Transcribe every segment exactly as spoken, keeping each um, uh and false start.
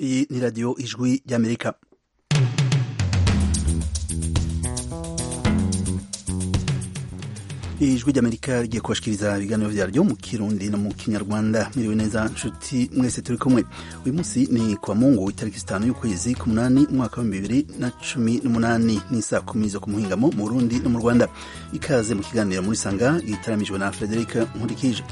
Iyi ni radiyo ijwi ry'Amerika. Ijwi ry'Amerika rigiye kubashikiriza ibiganiro vyaryo mu Kirundi no mu Kinyarwanda. Miriwe neza nshuti mwese turi kumwe. Uyu munsi ni kwa Mungu itariki zitanu y'ukwezi k'umunani umwaka wa bibiri na cumi n'umunani, ni saa kumi zo ku muhingamo mu Burundi no mu Rwanda. Ikaze mu kiganiro muri Sanga gitaramijwe na Frederic Nkurikije.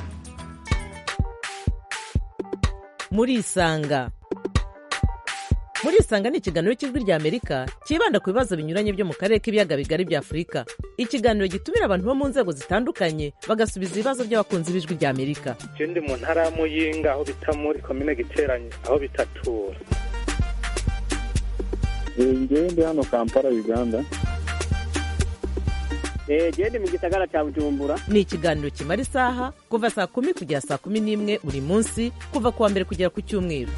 Muri Isanga. Muri Isanga ni ikiganiro cy'ijwi rya Amerika kibanda ku bibazo binyuranye byo mu karere k'ibiyaga bigari bya Afurika. Ikiganiro gitumira abantu bo mu nzego zitandukanye bagasubiza ibibazo by'abakunzi b'ijwi rya Amerika. Je ndi mu ntara ya Muyinga aho bita muri komine Giteranyi aho bitatura. Ngewe ndi hano Kampala Uganda. Eh je ndi mu gisagara cya Bujumbura. Ni ikiganiro kimara isaha kuva saa kumi kugera saa kumi n'imwe buri munsi kuva kuwa mbere kugera ku cyumweru.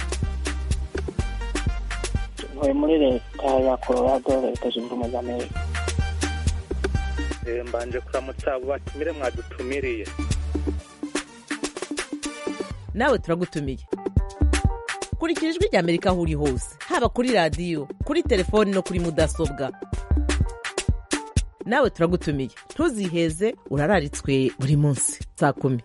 Ntuye muri leta ya Colorado, leta zunze ubumwe za Amerika. Eh mbanje kuramutsa abo batumire mwadutumiriye. Nawe turagutumiye. Kurikira ijwi rya Amerika aho uri hose, haba kuri radiyo, kuri telefoni no kuri mudasobwa. Nawe turagutumiye. Ntuziheze, urararitswe buri munsi saa kumi.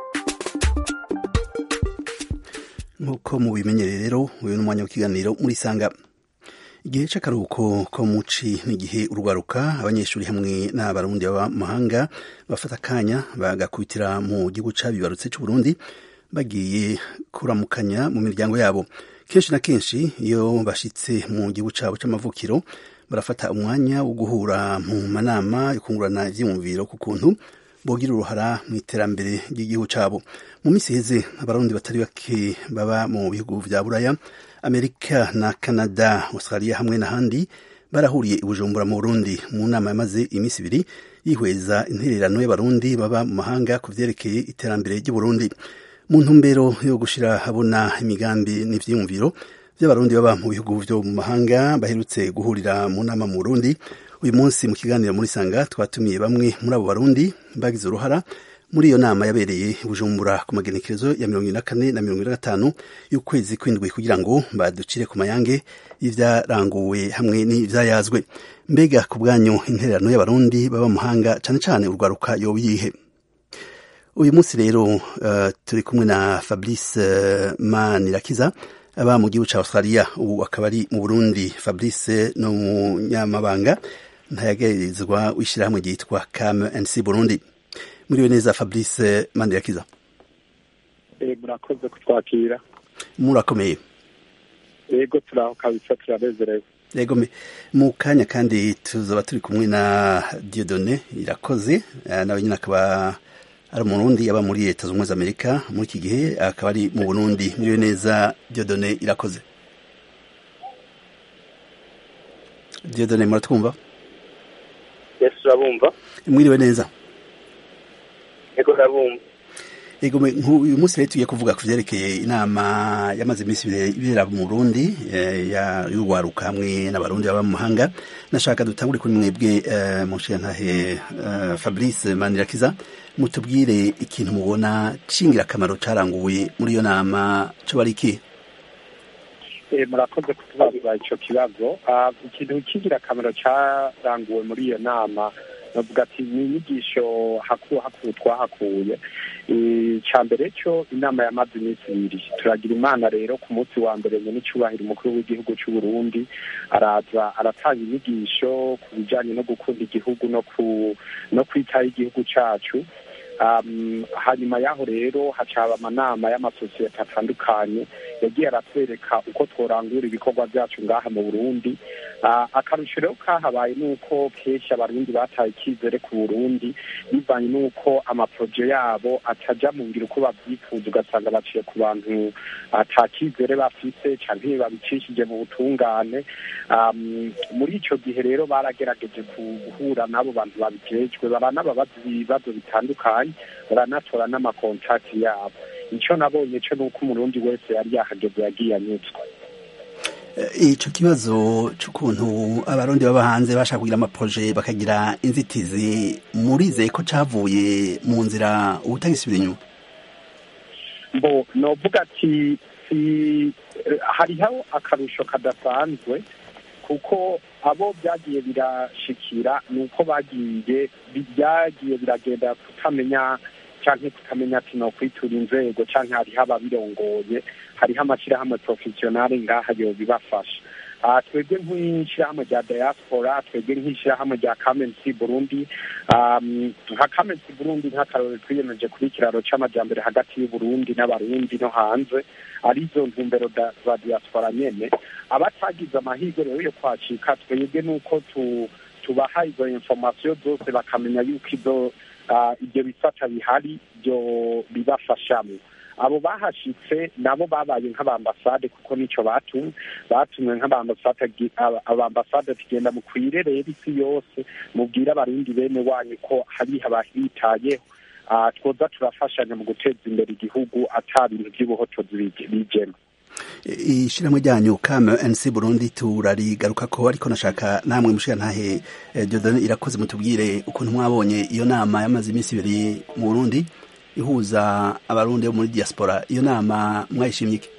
Nkuko mubimenyereye rero, uyu ni umwanya w'ikiganiro muri Sanga. Igihe c'akaruhuko ko muci n'igihe urwaruka abanyeshuri hamwe n'abarundi baba mu mahanga bafata akanya bagakubitira mu gihugu cabibarutse c'u Burundi bagiye kuramukanya mu miryango yabo. Kenshi na kenshi iyo bashitse mu gihugu cabo c'amavukiro barafata umwanya wo guhura mu manama yo kungurana ivyiyumviro ku kuntu bogira uruhara mu iterambere ry'igihugu cabo. Mu misi heze abarundi batari bake baba mu bihugu vya Buraya, Amerika na Canada, Australia hamwe n'ahandi barahuriye i Bujumbura mu Burundi mu nama yamaze imisi ibiri yihweza intererano y'abarundi baba mu mahanga ku vyerekeye iterambere ry'u Burundi. Mu ntumbero yo gushira habona imigambi n'ivyiyumviro vy'abarundi baba mu bihugu vyo mu mahanga baherutse guhurira mu nama mu Burundi, uyu munsi mu kiganiro muri Sanga twatumiye bamwe muri abo barundi bagize uruhara muri iyo nama yabereye Bujumbura ku magenekerezo ya mirongo ine na kane na mirongo ine na gatanu y'ukwezi kw'indwi kugira ngo baducire ku mayange y'ivyaranguwe hamwe n'ivyayazwe. Mbega ku bwanyu intererano y'abarundi baba mu mahanga cane cane urwaruka yobiyihe? Uyu munsi rero uh, turi kumwe na Fabrice uh, Manirakiza aba mu gihugu ca Australia, ubu akaba ari mu Burundi. Fabrice no munyamabanga ntayagerezwa w'ishirahamwe ryitwa C A M N C Burundi. Muriwe neza Fabrice Manirakiza? Eh murakoze kutwakira. Murakomeye? Yego turaho kabisa, turabezerewe. Yego me mu kanya kandi tuzoba turi kumwe na Dieudonné Irakoze, nawe nyine akaba ari Umurundi yaba muri Leta Zunze Ubumwe za Amerika muri iki gihe akaba ari mu Burundi. Muriwe neza Dieudonné Irakoze? Dieudonné muratwumva? Yes urabumva? Mwiriwe neza? Ego ndabumva. Ego uyu munsi rero tugiye kuvuga ku vyerekeye inama yamaze imisi ibera mu Burundi ya y'urwaruka hamwe n'abarundi baba mu mahanga. Nashaka dutangure kuri mwebwe Monshiyantahe Fabrice Manirakiza, mutubwire ikintu mubona cingira akamaro caranguwe muri iyo nama co bari iki? Eh murakoze kutubaza ico kibazo. Ikintu cingira akamaro caranguwe muri iyo nama navuga ati ni inyigisho hakuwe hakuwe twahakuye. Icambere cyo inama yamaze imisi ibiri, turagira Imana rero ku munsi wa mbere nyene icubahiro umukuru w'igihugu c'u Burundi araza aratanga inyigisho ku bijanye no gukunda igihugu no ku no kwitaho igihugu cacu. Um, hanyuma yaho rero hacaba amanama y'amasosiyete atandukanye yagiye aratwereka uko tworangura ibikorwa byacu ngaha mu Burundi. Uh, akarusho rero kahabaye nuko kenshi abarundi bataye ikizere ku Burundi bivanye nuko amaproje yabo ataja mu ngiro uko bavyifuza, ugasanga baciye ku bantu atakizere bafise canke babicishije mu butungane. Um, muri ico gihe rero baragerageje guhura nabo bantu babijejwe, baranababaza ibibazo bitandukanye, baranatora n'amakontakti yabo. Ico nabonye cyo nuko umurundi wese yari yahageze yagiye anyuzwe. Ico kibazo c'ukuntu abarundi baba hanze bashaka kugira amaproje bakagira inzitizi, murize ko cavuye mu nzira ubutagisubira inyuma? Bo novuga ati si hariho akarusho kadasanzwe kuko abo byagiye birashikira ni uko bagiye byagiye biragenda kutamenya cyangwa kutamenya ati no kwitura inzego cyangwa hariho ababirongoye hariho amashyirahamwe porofesiyonari ngaha yo bibafasha twebwe nk'ishyirahamwe rya diaspora twebwe nk'ishyirahamwe rya kamensi burundi nka kamensi burundi nk'akarore twiyemeje kuri ikiraro cy'amajyambere hagati y'uburundi n'abarundi no hanze arizo ntumbero za diaspora nyene abatagize amahirwe rero yo kwacika twebwe nuko tubaha izo information zose bakamenya yuko izo ibyo bisata bihari byo bibafashamo abo bahashitse nabo babaye nk'abambasade kuko nico batumwe batumwe nk'abambasade abambasade tugenda mu kwirerera isi yose mubwira abarundi bene wanyu ko hari abahitayeho twoza turafashanya mu guteza imbere igihugu ata bintu by'ubuhotozi bijemo. Ishiramwe ryanyu K M N C Burundi turarigaruka ko ariko nashaka namwe mushika ntahe Dieudonné Irakoze mutubwire ukuntu mwabonye iyo nama yamaze iminsi ibiri mu Burundi ihuza abarundi bo muri diaspora. Iyo nama mwayishimye iki?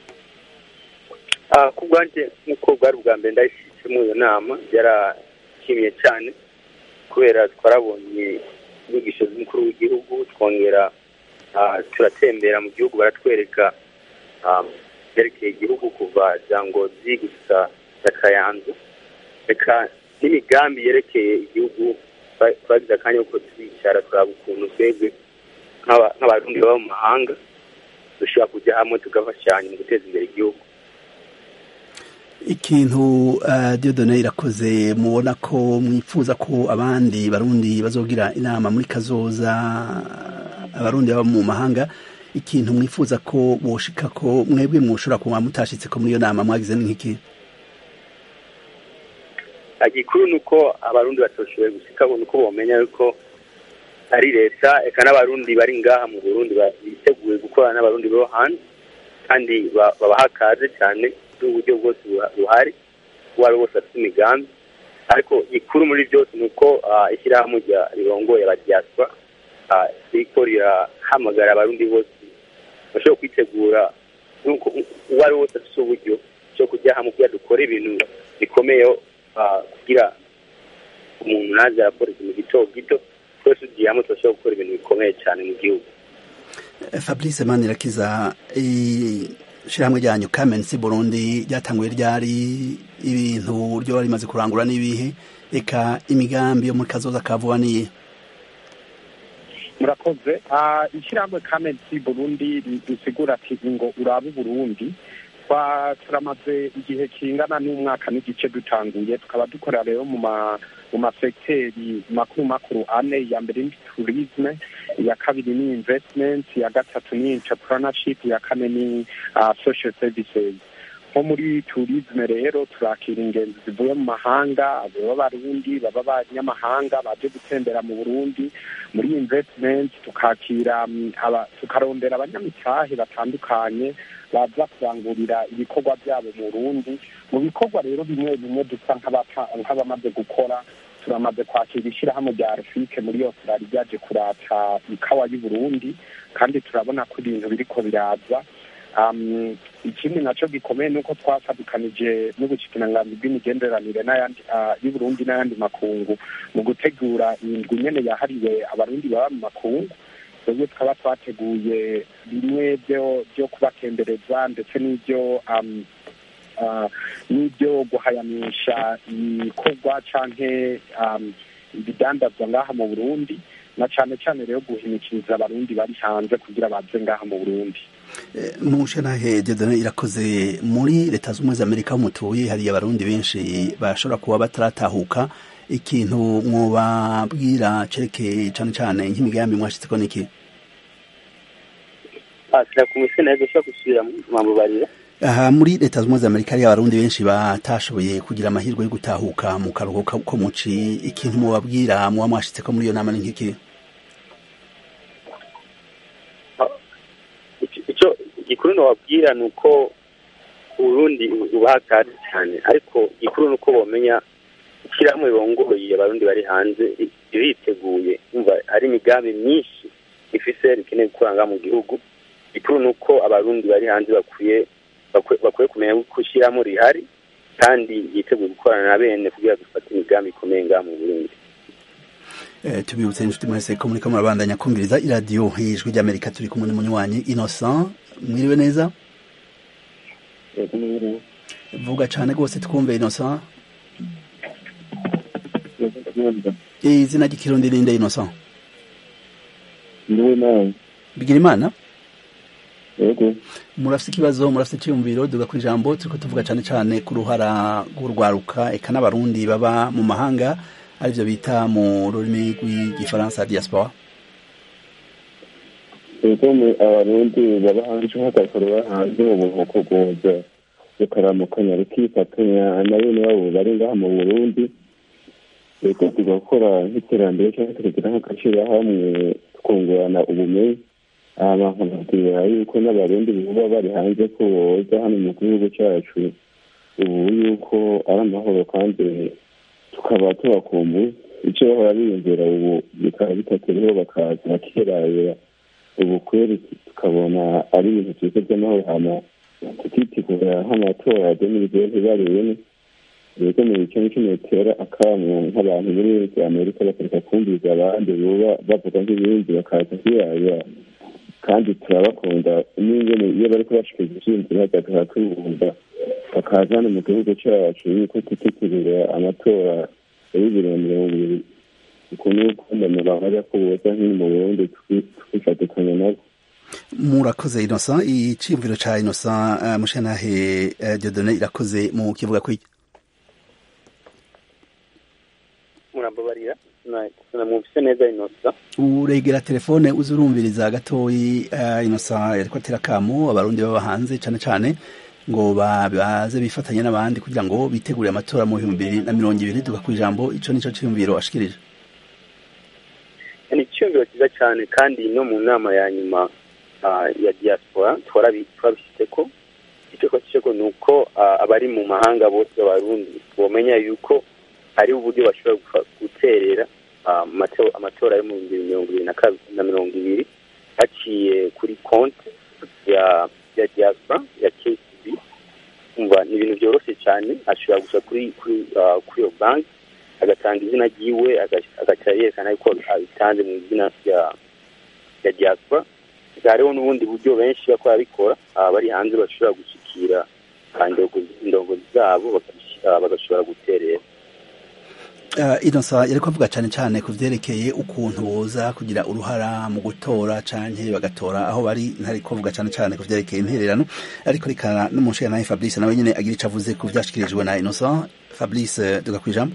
Ah kubwanje nkuko bwari bwa mbere ndayishitse mu iyo nama yarashimiye cyane kubera twarabonye inyigisho z'umukuru w'igihugu twongera turatembera mu gihugu baratwereka yerekeye igihugu kuva Jangozi gusa na Kayanza reka n'imigambi yerekeye igihugu twagize akanya ko twicara turaba ukuntu twebwe nk'abarundi baba mu mahanga dushobora kujya hamwe tugafashanya mu guteza imbere igihugu. Ikintu Dieudonné Irakoze mubona ko mwifuza ko abandi barundi bazogira inama muri kazoza abarundi baba mu mahanga, ikintu mwifuza ko boshika ko mwebwe mwoshobora kuba mutashitse ko muri iyo nama mwagize nk'iki? Agikuru nuko abarundi batoshoboye gushika bo nuko bomenya yuko ari leta eka n'abarundi bari ngaha mu Burundi biteguye gukorana n'abarundi bo hanze kandi babahakaze cyane uburyo bwose buhari wari wose afite imigambi ariko ikuru muri byose nuko ishyirahamwe rya rirongoye aba diaspora riko rirahamagara abarundi bose bashobora kwitegura nuko wari wose afite uburyo cyo kujya hamwe kugira dukore ibintu bikomeye kugira umuntu naza akora ikintu gito gito twese ugiye hamwe turashobora gukora ibintu bikomeye cyane mu gihugu. Fabrice Manirakiza, ishyirahamwe ryanyu K M N C Burundi ryatanguye ryari, ibintu ryo bari maze kurangura n'ibihe, eka imigambi yo muri kazoza kavuga niye? Murakoze. Ishyirahamwe K M N C Burundi risigura ati ngo urabe Burundi turamaze igihe kingana n'umwaka n'igice dutanguye tukaba dukorera rero mu ma mu masekiteri makuru makuru ane. Ya mbere ni tourisme, ya kabiri ni investment, ya gatatu ni entrepreneurship, ya kane ni uh, social services. Nko muri tourisme rero turakira ingenzi zivuye mu mahanga, baba barundi baba abanyamahanga baje gutembera mu Burundi. Muri investment tukakira aba tukarondera abanyamitahe batandukanye baza kurangurira ibikorwa byabo mu Burundi. Mu bikorwa rero bimwe bimwe dusa nk'abamaze gukora, turamaze kwakira ishyirahamwe rya Rufike muri Australia ryaje kurata ikawa y'u Burundi kandi turabona ko ibintu biriko biraza. Um, ikindi naco gikomeye nuko twafatikanije n'ubushikiranganje bw'imigenderanire n'ayandi uh, y'u Burundi n'ayandi makungu mu gutegura indwi nyene yahariwe abarundi baba mu makungu. Twebwe tukaba twateguye bimwe byo byo kubatembereza ndetse n'ibyo um, uh, n'ibyo guhayanisha ibikorwa canke um, ibidandazwa ngaha mu Burundi, na cane cane rero guhimikiriza abarundi bari hanze kugira baze ngaha mu Burundi. Mushanahe Dieudonné Irakoze, muri leta z'umwe za Amerika mutuye hari abarundi benshi bashobora kuba bataratahuka, ikintu mwobabwira cerekeye cane cane nk'imigambi mwashitseko niki? Asira kumese naje cyo gusubira mu barira. Aha muri leta z'umwe za Amerika hari abarundi benshi batashoboye kugira amahirwe yo gutahuka mu karuhuko ko muci, ikintu mwobabwira muba mwashitseko muri iyo nama nk'iki? Ico gikuru no wabwira nuko Burundi ubahakaze cyane, ariko gikuru nuko bomenya ishyirahamwe rongoye abarundi bari hanze iriteguye umva ari imigambi myinshi ifise rikeneye kuranga mu gihugu ikuru nuko abarundi bari hanze bakwiye bakwiye kumenya gushyiramo rihari kandi yiteguye gukorana na bene kugira dufate imigambi ikomeye ngaha mu Burundi. Eh, tubibutse inshuti mwese ko muriko murabandanya kumviriza iradiyo y'ijwi ry'Amerika, turi kumwe n'umunywanyi Innocent. Mwiriwe neza? Vuga cyane rwose twumve Innocent. Izina ry'ikirundi ninde Innocent? Ndiwe nawe. Bigira Imana? Yego. Murafite ikibazo, murafite icyumviro, duga ku ijambo, turiko tuvuga cyane cyane ku ruhara rw'urwaruka eka n'abarundi baba mu mahanga, arivyo bita mu rurimi rw'igifaransa diaspora. Yego, abarundi baba hanze nk'agakorwa hanze mu buvuko bwoza bakaramukanya bikifatanya na bene wabo bari ngaha mu Burundi. Yego, tugakora nk'iterambere cyangwa tukagira nk'agaciro hamwe twungurana ubumenyi. Abantu bakubwira yuko n'abarundi baba bari hanze ko boza hano mu gihugu cyacu ubu yuko ari amahoro kandi tukaba tubakumbuye icyo bahora biyongera ubu bikaba bitakiriho bakaza bakirabira ubu kweri tukabona ari ibintu byiza by'amahoro hama tukitegura nk'amatora ya demilizeye ntibarebe rero mu bice n'ikimetera akamu nk'abantu muri Amerika bakareka kumviza abandi buba bavuga nk'ibindi bakaza kwirabira kandi turabakunda n'ingene iyo bariko bashikiriza ivyiyumviro bagakora kwibumva bakaza hano mu gihugu cacu yuko tukitegura amatora ya bibiri na mirongo ibiri ukuntu ukundamira bajya kuboza nk'ino mu Burundi twifatikanya nabo. Murakoze Innocent. Iciyumviro ca Innocent uh, mushanahe uh, Dieudonné irakoze mu kivuga kwiki? Murababarira na mufise neza Innocent. Uregera telefone uzurumviriza gatoyi. uh, Innocent yariko atera kamo abarundi baba hanze cane cane ngo baze bifatanye n'abandi kugira ngo bitegure amatora mu bihumbi bibiri na mirongo ibiri. Duga ku ijambo, ico nico ciyumviro ashikirije. Ni ciyumviro cyiza cyane kandi no mu nama ya nyuma uh, ya diaspora twarabishyize ko icyo ko nuko uh, abari mu mahanga bose abarundi bomenya yuko hari uburyo bashobora guterera amatora yo mu mirongo ibiri na mirongo ibiri haciye kuri konti ya ya diaspora ya K C B. Umva ni ibintu byoroshye cyane, ashobora gusa kuri kuri kuri iyo banki agatanga izina ryiwe agaca yerekana yuko abitanze mu izina rya ya diaspora. Hariho n'ubundi buryo benshi bakora bikora bari hanze bashobora gushikira indongozi zabo bagashobora guterera. Uh, Innocent yariko avuga cyane cyane ku vyerekeye ukuntu boza kugira uruhara mu gutora canke bagatora aho bari, ntariko avuga cyane cyane ku vyerekeye intererano, ariko rikana n'umushinga nawe Fabrice nawe nyene agira ico avuze ku vyashikirijwe na Innocent. Fabrice, duga kwijambo.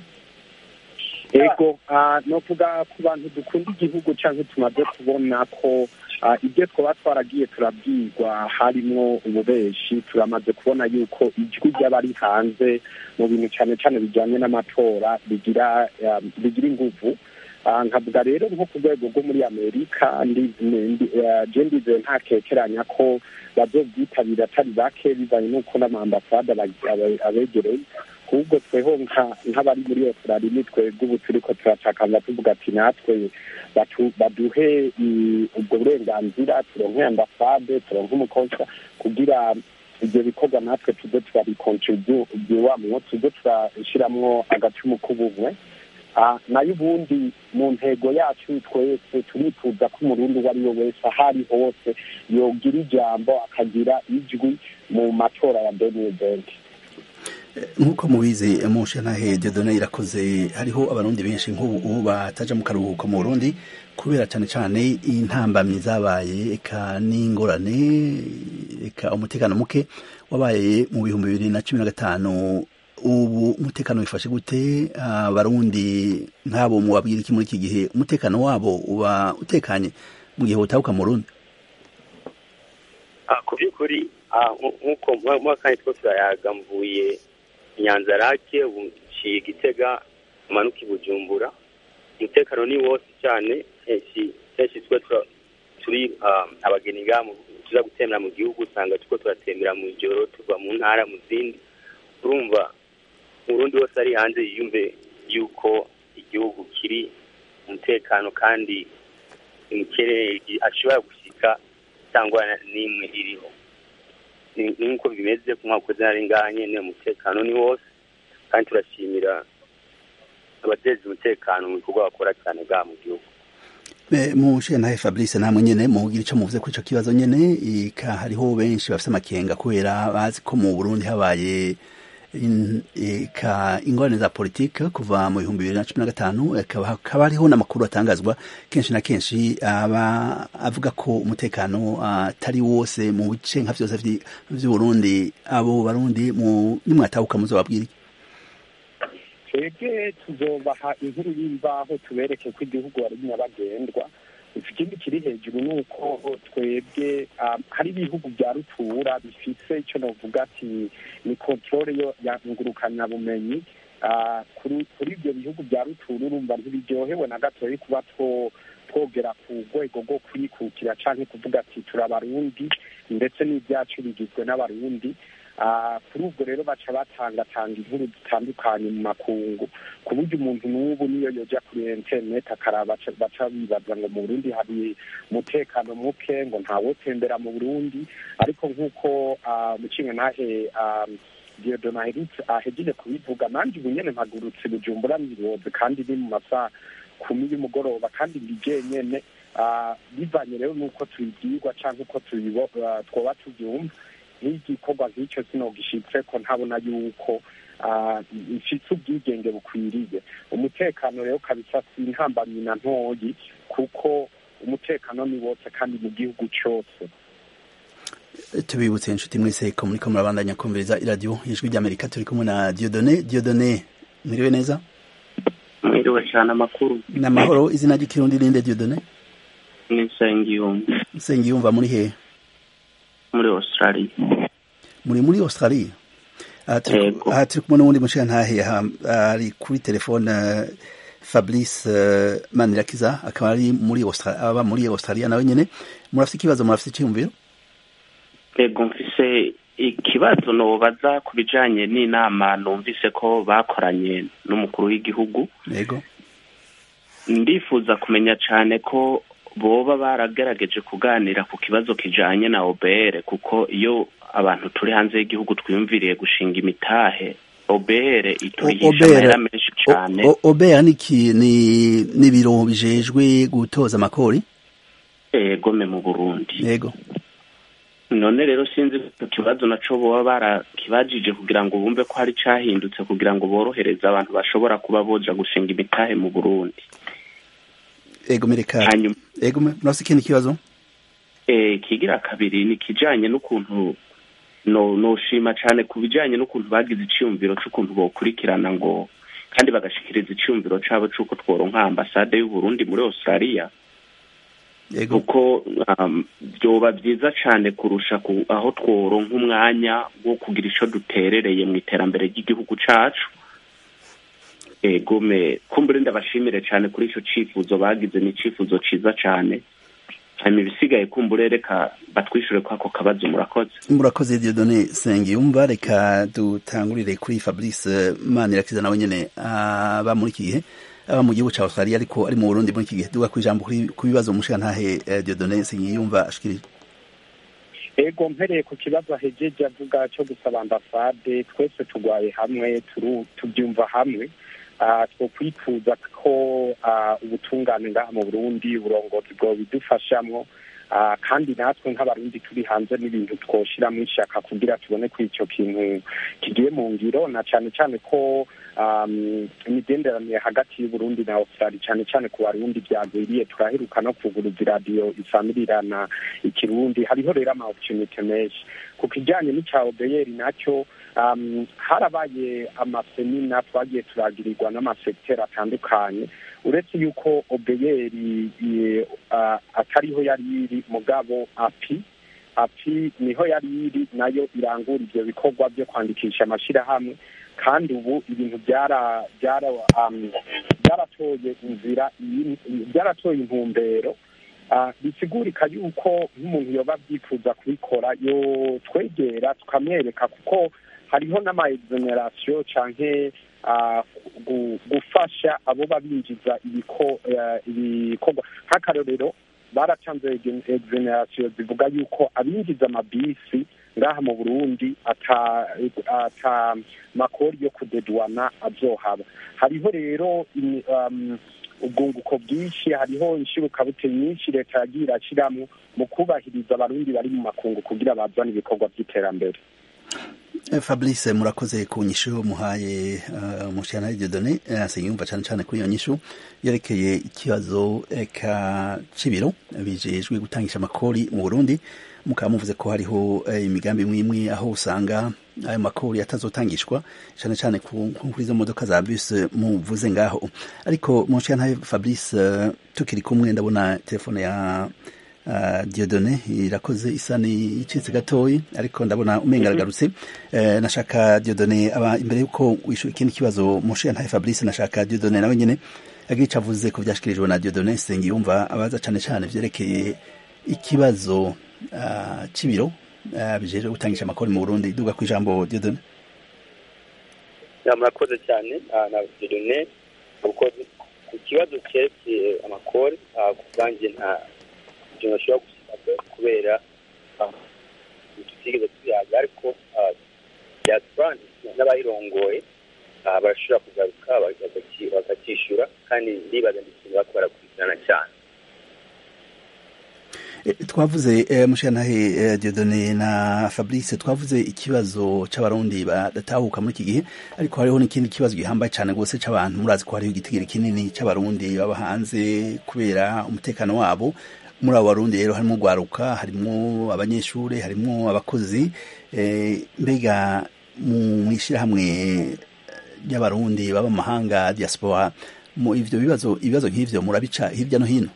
Ego, uh, no kuvuga ku bantu dukunda igihugu canke tumaze kubona ko ibyo twaba twaragiye turabwirwa harimo ububeshi, turamaze kubona yuko ijwi ry'abari hanze mu bintu cyane cyane bijyanye n'amatora bigira bigira inguvu. Nkavuga rero nko ku rwego rwo muri Amerika je ndize ntakekeranya ko bazobyitabira atari bake bivanye n'uko n'amambasade abegereye. Ahubwo tweho nk'abari muri Australia nitwe ubu turiko turacakanga tuvuga ati natwe baduhe ubwo burenganzira, turonke ambasade, turonke umukozi kugira ibyo bikorwa natwe tuze turabikontribuwamwo, tuze turashiramwo agacumu k'ubumwe. Nayo ubundi mu ntego yacu twese turifuza ko umurundi uwo ari we wese ahari hose yogira ijambo akagira ijwi mu matora ya twenty twenty. Nkuko mubizi mushanahe Dieudonné irakoze, hariho abarundi benshi nk'ubu bataja mu karuhuko mu Burundi kubera cyane cyane intambamyi zabaye eka n'ingorane eka umutekano muke wabaye mu bihumbi bibiri na cumi na gatanu. Ubu umutekano wifashe gute? Abarundi nk'abo mubabwira iki muri iki gihe? Umutekano wabo uba utekanye mu gihe utahuka mu Burundi? Ku by'ukuri nk'uko mwakanye twose yagamvuye Nyanza Rake uciye Gitega umanuka i Bujumbura, umutekano ni wose cyane. Kenshi kenshi twe turi abageni ngaha tuza gutembera mu gihugu, usanga tuko turatembera mu ijoro tuva mu ntara mu zindi. Urumva Burundi wose ari hanze yiyumve yuko igihugu kiri umutekano kandi imikere ashobora gushika cyangwa n'imwe iriho nk'uko bimeze ku mwaka ukwezi nari nganye niyo mutekano ni wose kandi turashimira abateza umutekano mu bikorwa bakora cyane bwa mu gihugu. Mushe nahe Fabrice namwe nyene mugira ico muvuze kuri ico kibazo nyene ika hariho benshi bafite amakenga kubera bazi ko mu Burundi habaye ika ingorane za politike kuva mu bihumbi bibiri na cumi na gatanu hakaba hariho n'amakuru atangazwa kenshi na kenshi aba avuga ko umutekano atari wose mu bice nka vyose vy'Uburundi. Abo barundi mu nimwatahuka muzobabwira twebwe tuzobaha inkuru y'imbaho tubereke ko igihugu ari nyabagendwa. Ikindi kiri hejuru ni uko twebwe hari ibihugu bya rutura bifise icyo navuga ati ni controle ya ngurukanabumenyi kuri ibyo bihugu bya rutura. Urumva ntibiryohewe na gatoya kuba twogera ku rwego rwo kwikukira cyangwa kuvuga ati turabarundi ndetse n'ibyacu bigizwe n'abarundi. Kuri ubwo rero baca batangatanga inkuru zitandukanye mu makungu ku buryo umuntu n'ubu niyo yoja kuri internet akaraba baca bibaza ngo mu Burundi hari umutekano muke ngo ntawotembera mu Burundi. Ariko nk'uko mucinga nahe Dieudonne aherutse ahejeje kubivuga nanjye ubu nyene mpagurutse Bujumbura Miroze kandi ni mu masaha kumi y'umugoroba kandi ndi nyene bivanye rero nuko tubibwirwa canke uko twoba tubyumva. Nk'igikorwa nk'icyo sinogishitse ko ntabona yuko ifite ubwigenge bukwiriye. Umutekano rero kabisa si intambamyi na ntoyi kuko umutekano ni wose kandi mu gihugu cyose. Tubibutse inshuti mwese ko muri ko murabandanya kumviriza iradiyo ijwi ry'Amerika turi kumwe na Dieudonne. Dieudonne mwiriwe neza? Mwiriwe cyane amakuru. N'amahoro. Izina ry'ikirundi ninde Dieudonne? Ni Nsengiyumva. Nsengiyumva muri he? Muri Australia. Muri muri Australia? Aha turi kumwe n'uwundi mushinga ntahe ari kuri telefone Fabrice Manirakiza akaba ari muri Australia, aba muri Australia nawe nyene. Murafite ikibazo, murafite icyumviro? Ego mfise ikibazo nobaza ku bijanye n'inama numvise ko bakoranye n'umukuru w'igihugu. Yego. Ndifuza kumenya cyane ko boba baragerageje kuganira ku kibazo kijanye na O B R kuko iyo abantu turi hanze y'igihugu twiyumviriye gushinga imitahe O B R iturihisha amahera menshi cyane. O B R niki ni nibiro bijejwe gutoza amakori? Ego me mu Burundi. Yego. None rero sinzi ku kibazo naco boba barakibajije kugira ngo bumve ko hari cahindutse kugira ngo borohereze abantu bashobora kuba boja gushinga imitahe mu Burundi. Ego mereka. Ego murafite ikindi kibazo? Eh kigira kabiri ni kijanye n'ukuntu no no shima cyane ku bijanye n'ukuntu bagize iciyumviro cy'ukuntu bokurikirana ngo kandi bagashikiriza iciyumviro cabo cy'uko tworonka ambasade y'u Burundi muri Australia. Yego. Kuko byoba byiza cyane kurusha aho tworonka umwanya wo kugira ico duterereye mu iterambere ry'igihugu cacu. Ego me kumbure ndabashimire cyane kuri ico cifuzo bagize, ni cifuzo ciza cyane. Hanyuma ibisigaye kumbure reka batwishure ko ako kabazo. Murakoze. Murakoze Dieudonne Nsengiyumva. Reka dutangurire kuri Fabrice Manirakiza nawe nyene aba muri kihe aba mu gihugu ca Australia ariko ari mu Burundi muri kihe duga ku ijambo ku bibazo mushinga ntahe Dieudonne Nsengiyumva ashikirije. Ego mpereye ku kibazo ahejeje avuga cyo gusaba ambasade twese tugwaye hamwe tubyumva hamwe. Two kwifuza ko ubutungane ngaha mu Burundi uburongozi bwo bidufashamwo kandi natwe nk'abarundi turi hanze n'ibintu twoshiramo ishaka kugira tubone ko icyo kintu kigiye mu ngiro, na cyane cyane ko imigenderanire hagati y'Uburundi na Australia cyane cyane ku barundi byagwiriye. Turaheruka no kuguruza radio isamirirana ikirundi. Hariho rero ama opportunity menshi ku kijanye n'icya O B R nacyo. Um, harabaye amasemina twagiye turagirirwa n'amasekiteri atandukanye uretse yuko O B R uh, atariho yari iri mugabo api api niho yari iri nayo irangura ibyo bikorwa byo kwandikisha amashirahamwe kandi ubu ibintu byara byara um, byaratoye inzira byaratoye intumbero. Uh, bisigurika yuko nk'umuntu yoba byifuza kubikora yo twegera tukamwereka kuko hariho n'ama exoneration canke uh, gufasha abo babinjiza ibiko ibikorwa nk'akarorero baratanze exoneration zivuga yuko abinjiza amabisi ngaha mu Burundi ata ata makori yo kudedwana azohaba. Hariho rero um, ubwunguko bwinshi, hariho inshirukabuke nyinshi leta yagiye irashiramwo mu kubahiriza abarundi bari mu makungu kugira bazane ibikorwa by'iterambere. Fabrice murakoze ku nyishu muhaye uh, mushana Dieudonné asiyumva cyane cyane kuri iyo nyishu yerekeye ikibazo eka cibiro bijejwe gutangisha amakori mu Burundi. Mukaba muvuze ko hariho eh, imigambi mwimwe aho usanga ayo makori atazotangishwa cyane cyane kuri izo modoka za bus muvuze ngaho. Ariko mushana Fabrice uh, tukiri kumwe ndabona telefone ya Uh, Dieudonné irakoze isani icitse gatoyi ariko ndabona umenga aragarutse. uh, nashaka Dieudonné aba imbere yuko wishura ikindi kibazo mushiya ntaye Fabrice, nashaka Dieudonné nawe nyene agica avuze ko byashikirijwe na Dieudonné sengi yumva abaza cane cane vyerekeye ikibazo uh, cibiro uh, bijeje gutangisha amakori mu Burundi. Duga ku ijambo Dieudonné. Ya murakoze cyane na Dieudonné kuko ku kibazo cyerekeye amakori kubanje nta tunashobora gusaba kubera tutigeze tuyaga, ariko diaspora n'abayirongoye barashobora kugaruka bakakishyura kandi ndibaza ndetse bakora kubikurikirana cyane. Twavuze mushanahe Dieudonné na Fabrice, twavuze ikibazo c'abarundi badatahuka muri iki gihe, ariko hariho n'ikindi kibazo gihambaye cyane gose c'abantu. Murazi ko hariho igitigiri kinini c'abarundi baba hanze kubera umutekano wabo. Muri abo barundi rero harimo gwaruka, harimo abanyeshure, harimo abakozi. E, mbega mu mwishirahamwe y'abarundi baba mahanga diaspora, mu ivyo bibazo ibibazo nk'ivyo murabica hirya no hino?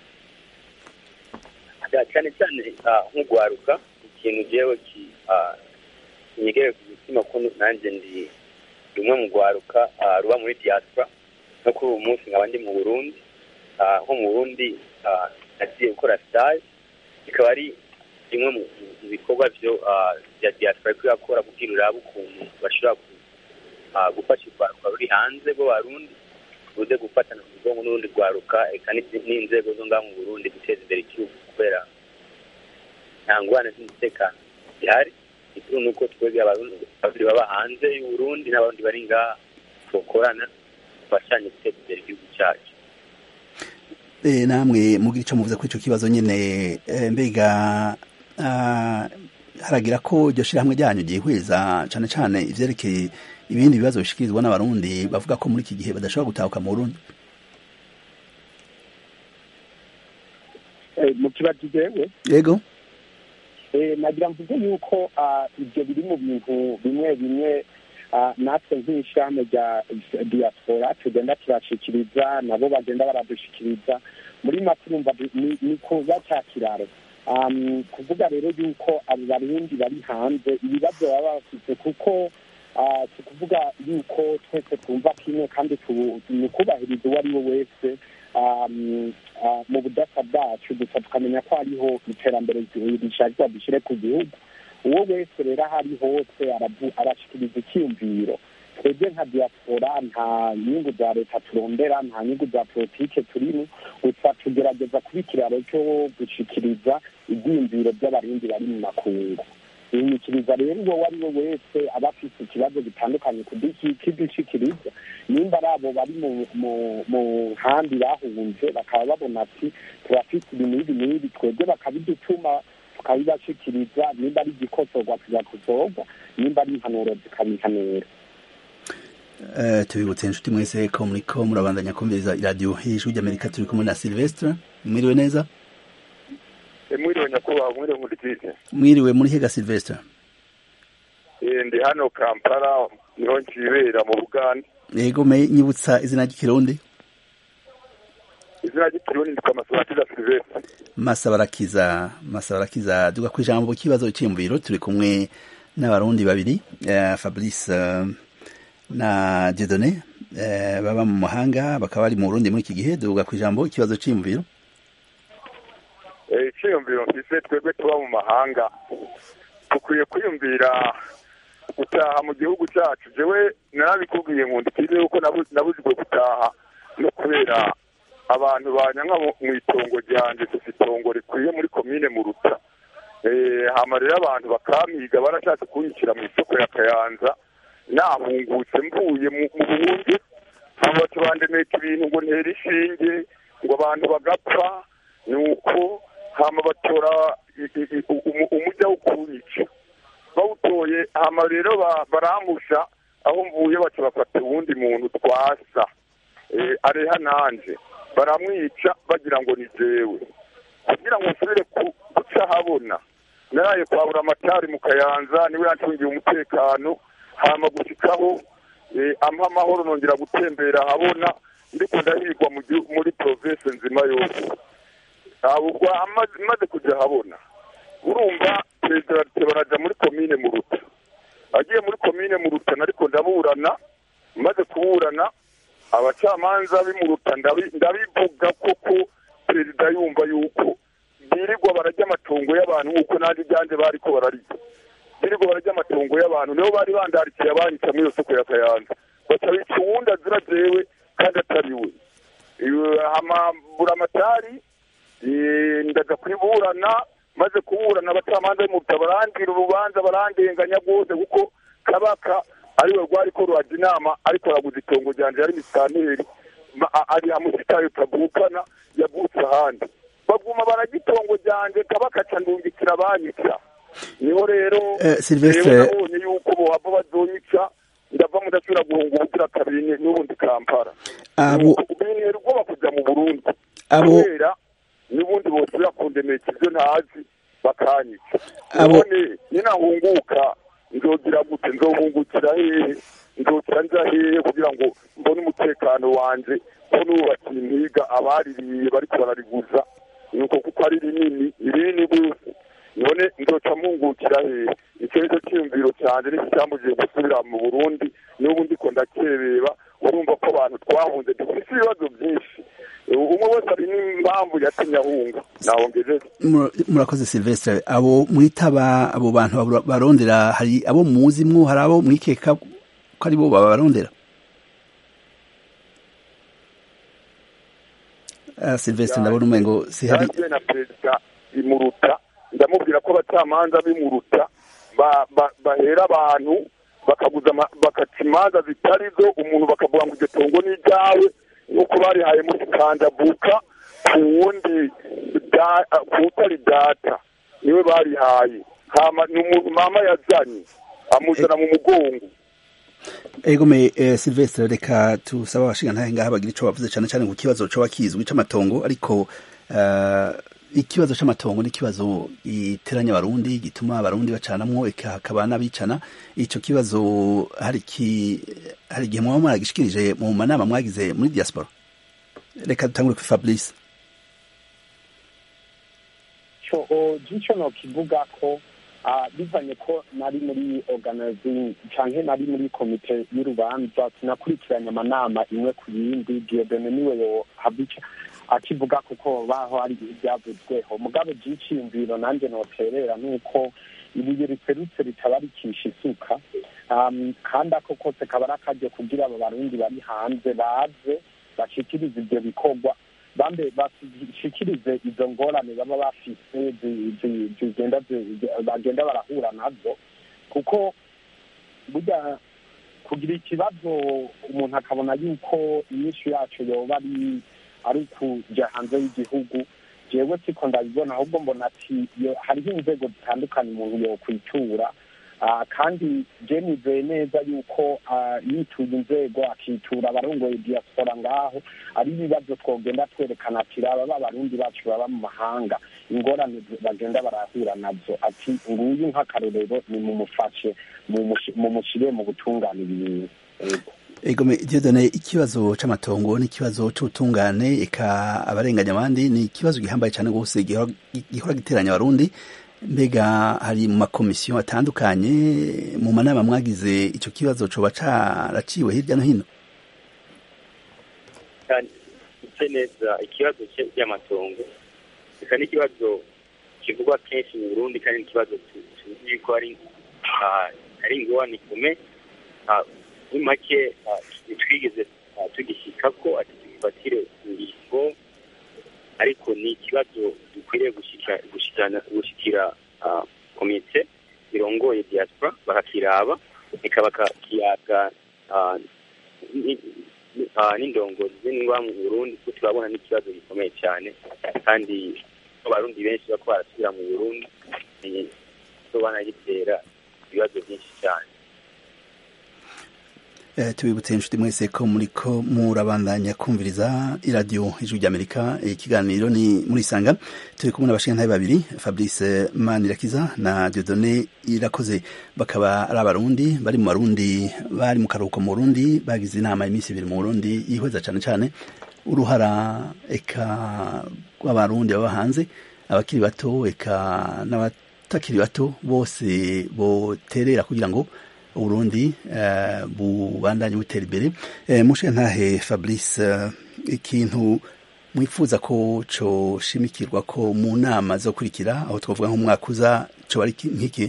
Cyane cyane nk'ugwaruka ikintu jewe ki nyegere ku mutima ko nanje ndi rumwe mu gwaruka ruba muri diaspora no kuri uyu munsi nkaba ndi mu Burundi. Nko mu Burundi nagiye gukora stage, ikaba ari imwe mu bikorwa byo bya diaspora ko yakora kugira urabe ukuntu bashobora gufasha urwaruka ruri hanze bo Barundi buze gufatana mu bwongo n'urundi rwaruka eka n'inzego zo ngaho mu Burundi guteza imbere igihugu kubera nta ngwane z'umutekano zihari. Ikuru ni uko twebwe abarundi baba hanze y'u Burundi n'abandi bari ngaha tukorana bafashanye guteza imbere igihugu cyacu. E, namwe mugira ico muvuze ko ico kibazo nyene e, mbega haragira ko iryo shirahamwe ryanyu ryihweza cane cane ivyerekeye ibindi bibazo bishikirizwa n'abarundi bavuga ko muri iki gihe badashobora gutahuka mu Burundi? mu kibazo jewe yego nagira mvuze yuko ibyo biri mu bintu bimwe bimwe natwe nk'ishami rya diaspora tugenda turashikiriza, nabo bagenda baradushikiriza. Muri makurumva ni kuza cya kiraro, kuvuga rero yuko abo barundi bari hanze ibibazo baba bafite, kuko si kuvuga yuko twese twumva kimwe kandi tukubahiriza uwo ari we wese mu budasa bwacu, gusa tukamenya ko hariho iterambere rishakira dushyire ku gihugu. Uwo wese rero aho ari hose arashikiriza icyiyumviro. Twebwe nka diaspora nta nyungu za leta turondera, nta nyungu za politike turimo, gusa tugerageza kuba ikiraro cyo gushikiriza ibyiyumviro by'abarundi bari mu makungu. Inyikiriza rero uwo ari we wese aba afite ikibazo gitandukanye kudushikiriza, nimba ari abo bari mu handi bahunze bakaba babona ati turafite ibintu ibi n'ibi, twebwe bakabidutuma tukabibashikiriza. Nimba ari igikosorwa tugakosorwa, nimba ari impanuro zikabihanura. Tubibutse inshuti mwese ko muriko murabandanya kumviriza iradiyo y'ijwi ry'Amerika. Turi kumwe na Silvestre. Mwiriwe neza? Mwiriwe nyakubahwa, mwiriwe murikike. Mwiriwe muri hega Silvestre? Ndi hano Kampala, niho nkibera mu Buganda. Yego, me nyibutsa izina ry'ikirundi? Izina ry'ikirundi ni Masabarakiza Silvestre. Masabarakiza, Masabarakiza. Duga ku ijambo kibazo cy'imviro. Turi kumwe n'abarundi babiri, uh, Fabrice uh, na Dieudonné uh, baba mu mahanga bakaba bari mu Burundi muri iki gihe. Duga ku ijambo ikibazo cy'imviro. Eh, cyiyumviro mfise twebwe tuba mu mahanga dukwiye kwiyumvira gutaha mu gihugu cyacu. Jewe narabikubwiye ngo ndikize yuko nabuzwe gutaha no kubera abantu banyanka mu itongo ryanje dufite itongo rikwiye muri komine Muruta hama rero abantu bakamiga barashatse kunyishyira mu isoko ya Kayanza nahungutse mvuye mu Burundi hama tubandemeka ibintu ngo ntera ishinge ngo abantu bagapfa nuko hama batora umujya wo kunyica bawutoye hama rero baramusha aho mvuye baca bafata uwundi muntu twasa areha nanje baramwica bagira ngo ni jewe kugira ngo nsubire guca habona naraye kwabura amatari mu Kayanza niwe yancungiye umutekano hama gushikaho ampa amahoro nongera gutembera habona ndiko ndahirwa muri province nzima yose ahubwo amaze kujya habona urumva perezida baraja muri komine Muruta agiye muri komine Muruta nariko ndaburana maze kuburana abacamanza b'imuruta ndabivuga koko perezida yumva yuko birirwa barajya amatungo y'abantu nk'uko nanjye ibyanje bariko bararya birirwa barajya amatungo y'abantu nibo bari bandarikiye abanyica muri iyo soko ya Kayanza baca bica uwundi azira jewe kandi atari we hamabura amatari ndaja kwiburana maze kuburana abacamanza b'imuruta barandira urubanza barandenganya rwose kuko kabaka ariwe rwariko ruraja inama ariko araguza itongo ryanje yari misitanteri ari hamusitayo tabukana yavutse ahandi baguma baragitongo ryanje kabakaca ndungikira abanyica niho rero Silvestre nabonye yuko bohava bazonyica ndava mudasubira guhunga ubugira kabiri n'ubundi Kampala bintera ubwoba kuja mu Burundi kubera n'ubundi bosubira kundemeka ivyo ntazi bakanyica none ninahunguka nzogira gute nzohungukira hehe nzokira nja hehe kugira ngo mbone umutekano wanje ko nubakiye impiga abaririye bariko barariguza nuko kuko ari rinini irini gose none nzoca mungukira hehe icyo nicyo cyiyumviro cyanje n'icyambujije gusubira mu Burundi n'ubu ndiko ndakebeba urumva ko abantu twahunze dufise ibibazo byinshi umwe wese ari n'impamvu yatumye ahunga nawongejeje murakoze Silvestre abo mwitaba abo bantu barondera hari abo muzi mwo hari abo mwikeka ko ari bo babarondera ah Silvestre ndabona umengo si hari na perezida imuruta ndamubwira ko abacamanza b'imuruta bahera abantu bakaguza bakacimanza zitarizo umuntu bakavuga ngo iryo tongo ni iryawe nuko barihaye muri kandabuka ku wundi kutari data niwe barihaye hama ni umuntu mama yazanye amuzana mu mugongo ego me eh, Silvestre reka tusaba abashinga ntahe ngaha bagira ico bavuze cyane cyane ku kibazo cyo bakizwe c'amatongo ariko uh, ikibazo c'amatongo ni kibazo iteranya abarundi gituma abarundi bacanamwo eka hakaba n'abicana ico kibazo hari ki hari gihe mwa maragishikirije mu manama mwagize muri diaspora reka dutangure ku Fabrice cyo gico no kivuga ko bivanye ko nari muri organizing canke nari muri komite y'urubanza tunakurikiranya amanama imwe ku yindi Diodone niwe yo habica akivuga kuko baho ari ibyavuzweho mugabe byiciyumviro nanjye noterera nuko ibuye riferutse ritabarikisha isuka kandi ako kose kabara akaje kugira abo barundi bari hanze baze bashikirize ibyo bikorwa bambe bashikirize izo ngorane baba bafise zigenda bagenda barahura nazo kuko burya kugira ikibazo umuntu akabona yuko inyishu yacu yoba ari ari kujya hanze y'igihugu jewe siko ndabibona ahubwo mbona ati hariho inzego zitandukanye umuntu yokwitura kandi je nizeye neza yuko yituye inzego akitura abarongoye diaspora ngaho ari ibibazo twogenda twerekana ati raba b'abarundi bacu baba mu mahanga ingorane bagenda barahura nazo ati nguyu nk'akarorero ni mumufashe mumushire mu gutunganira ibintu ego me Diodone ikibazo c'amatongo ni ikibazo c'ubutungane eka abarenganya abandi ni ikibazo gihambaye cyane gose gihora giteranya abarundi mbega hari mu makomisiyo atandukanye mu manama mwagize ico kibazo coba caraciwe hirya no hino kandi neza ikibazo cy'amatongo eka ni ikibazo kivugwa kenshi mu Burundi kandi ikibazo tuzi ko ari ari ingorane ikomeye muri make twigeze tugishyikako ati tugifatire ingingo ariko ni ikibazo dukwiriye gushyikira komite irongoye diaspora bakakiraba eka bakakiyaga n'indongozi z'indwa mu Burundi kuko turabona n'ikibazo gikomeye cyane kandi abarundi benshi bako barasubira mu Burundi so banagitera ibibazo byinshi cyane. Tubibutse inshuti mwese ko muriko murabandanya kumviriza iradiyo ijwi ry'Amerika. Ikiganiro ni muri Sanga, turi kumwe n'abashingantahe babiri, Fabrice Manirakiza na Dieudonné Irakoze, bakaba ari abarundi bari mu Barundi bari mu karuhuko mu Burundi, bagize inama iminsi ibiri mu Burundi yihweza cane cane uruhara eka rw'abarundi baba hanze, abakiri bato eka n'abatakiri bato bose boterera kugira ngo Uburundi uh, bubandanye butera imbere. Uh, Mushingantahe Fabrice, uh, ikintu mwifuza ko co shimikirwa ko mu nama zo kurikira aho twavuga nk'umwaka uza co bari nk'iki?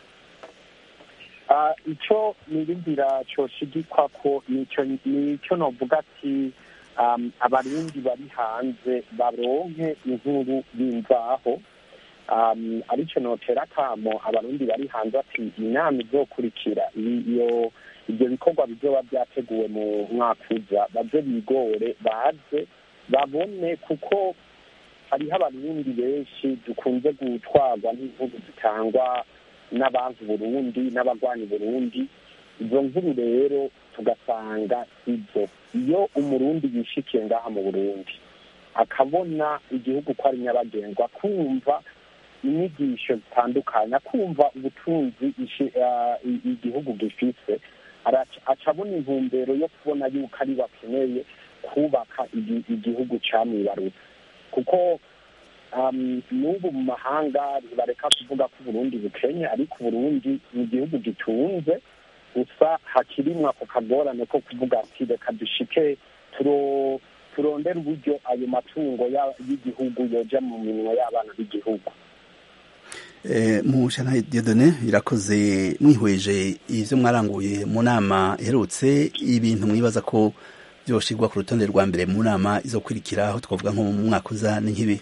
Uh, ico nirindira co shigikwa ko nico nico novuga ati um, abarundi bari hanze baronke inkuru bimvaho. Um, arico notera kamo abarundi bari hanze ati inama izokurikira iyo ibyo bikorwa bizoba byateguwe mu mwaka uza baze bigore baze babone kuko hariho abarundi benshi dukunze gutwarwa n'inkuru zitangwa n'abantu Burundi n'abagwanyi Burundi. Izo nkuru rero tugasanga izo iyo umurundi yishikiye ngaha mu Burundi akabona igihugu ko ari nyabagendwa, kumva inyigisho zitandukanye, kumva ubutunzi igihugu gifise, acabona intumbero yo kubona yuko ari bakeneye kubaka igihugu camwibarutse. Kuko n'ubu mu mahanga bareka kuvuga ko Burundi bukenye, ariko Burundi ni igihugu gitunze, gusa hakirimwo ako kagorane ko kuvuga ati reka dushike turondera uburyo ayo matungo y'igihugu yoja mu minwe y'abana b'igihugu. Mushingantahe Dieudonné Irakoze, mwihweje ivyo mwaranguye mu nama iherutse, ibintu mwibaza ko vyoshirwa ku rutonde rwa mbere mu nama izokurikira aho twavuga nko mu mwaka uza ni nk'ibi?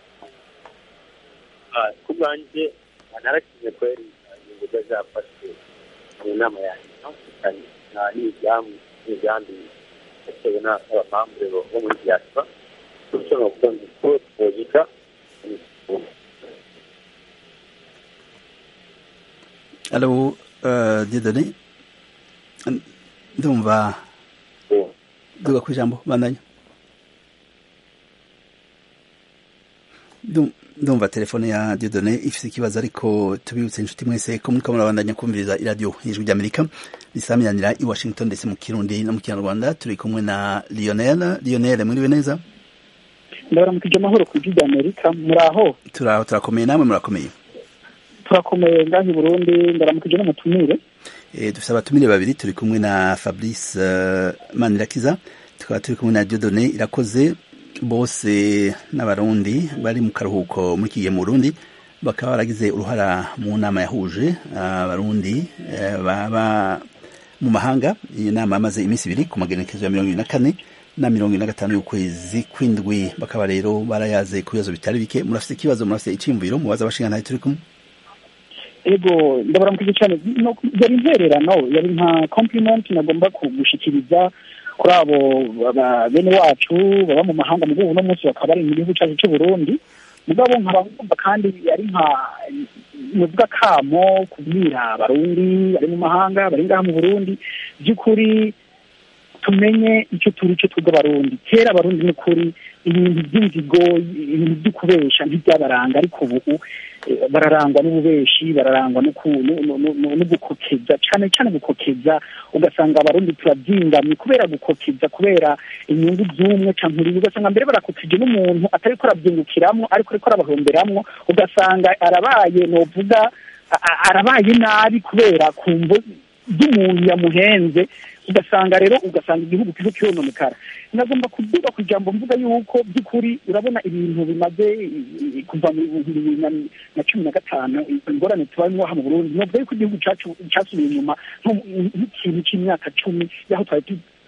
Ku bwanje narakize kweri ingingo zafashwe mu nama yanjye n'imigambi yatewe n'abamambure bo muri diaspora, bityo novuga ngo twogita Alo, uh, Dieudonné, ndumva duga ku ijambo bandanya. Ndumva telefone ya Dieudonné ifise ikibazo, ariko tubibutse inshuti mwese ko muriko murabandanya kumviriza iradiyo ijwi ry'Amerika risamiranira i Washington ndetse mu Kirundi no mu Kinyarwanda. Turi kumwe na Lionel. Lionel, mwiriwe neza? Ndabaramukije amahoro ku ijwi ry'Amerika. Muraho? Turaho, turakomeye. Namwe murakomeye? Turakomeye ngahi Burundi. Ndabaramukije n'umutumire. Eh, dufise abatumire babiri. Turi kumwe na Fabrice uh, Manirakiza, tukaba turi kumwe na Dieudonné Irakoze, bose n'abarundi bari mu karuhuko muri kigiye mu Burundi, bakaba baragize uruhara mu nama yahuje abarundi uh, baba mu mahanga. Iyi nama yamaze iminsi ibiri ku magenekezo ya mirongo ibiri na kane na mirongo ine na gatanu y'ukwezi kw'indwi. Bakaba rero barayaze ku bibazo bitari bike. Murafise ikibazo, murafise iciyumviro mubaza abashingantahe turi kumwe? Ego, ndabaramukije cyane. No, yari intererano, yari nka compliment nagomba kugushikiriza kuri abo bene wacu baba mu mahanga mu gihugu no munsi bakaba bari mu gihugu cyacu cy'u Burundi. Mugabo nkabagomba kandi yari nka muvuga kamo kubwira abarundi bari mu mahanga bari ngaha mu Burundi, by'ukuri tumenye icyo turi cyo twebwe abarundi. Kera abarundi ni kuri ibintu by'inzigo, ibintu by'ukubesha ntibyabaranga, ariko ubu bararangwa n'ububeshi, bararangwa no gukokeza, cyane cyane gukokeza. Ugasanga abarundi turabyingamye kubera gukokeza, kubera inyungu z'umwe cyangwa uri, ugasanga mbere barakokeje n'umuntu atari ko arabyungukiramwo ariko ariko arabahomberamwo, ugasanga arabaye novuga arabaye nabi kubera kumvo by'umuntu yamuhenze. Ugasanga rero ugasanga igihugu kizo cyononekara. Nagomba kuvuga ku jambo mvuga yuko by'ukuri urabona ibintu bimaze kuva mu bihumbi na cumi na gatanu ingorane tubayemo aha mu Burundi, nubwo yuko igihugu cyacu cyasubiye inyuma nk'ikintu cy'imyaka cumi yaho twari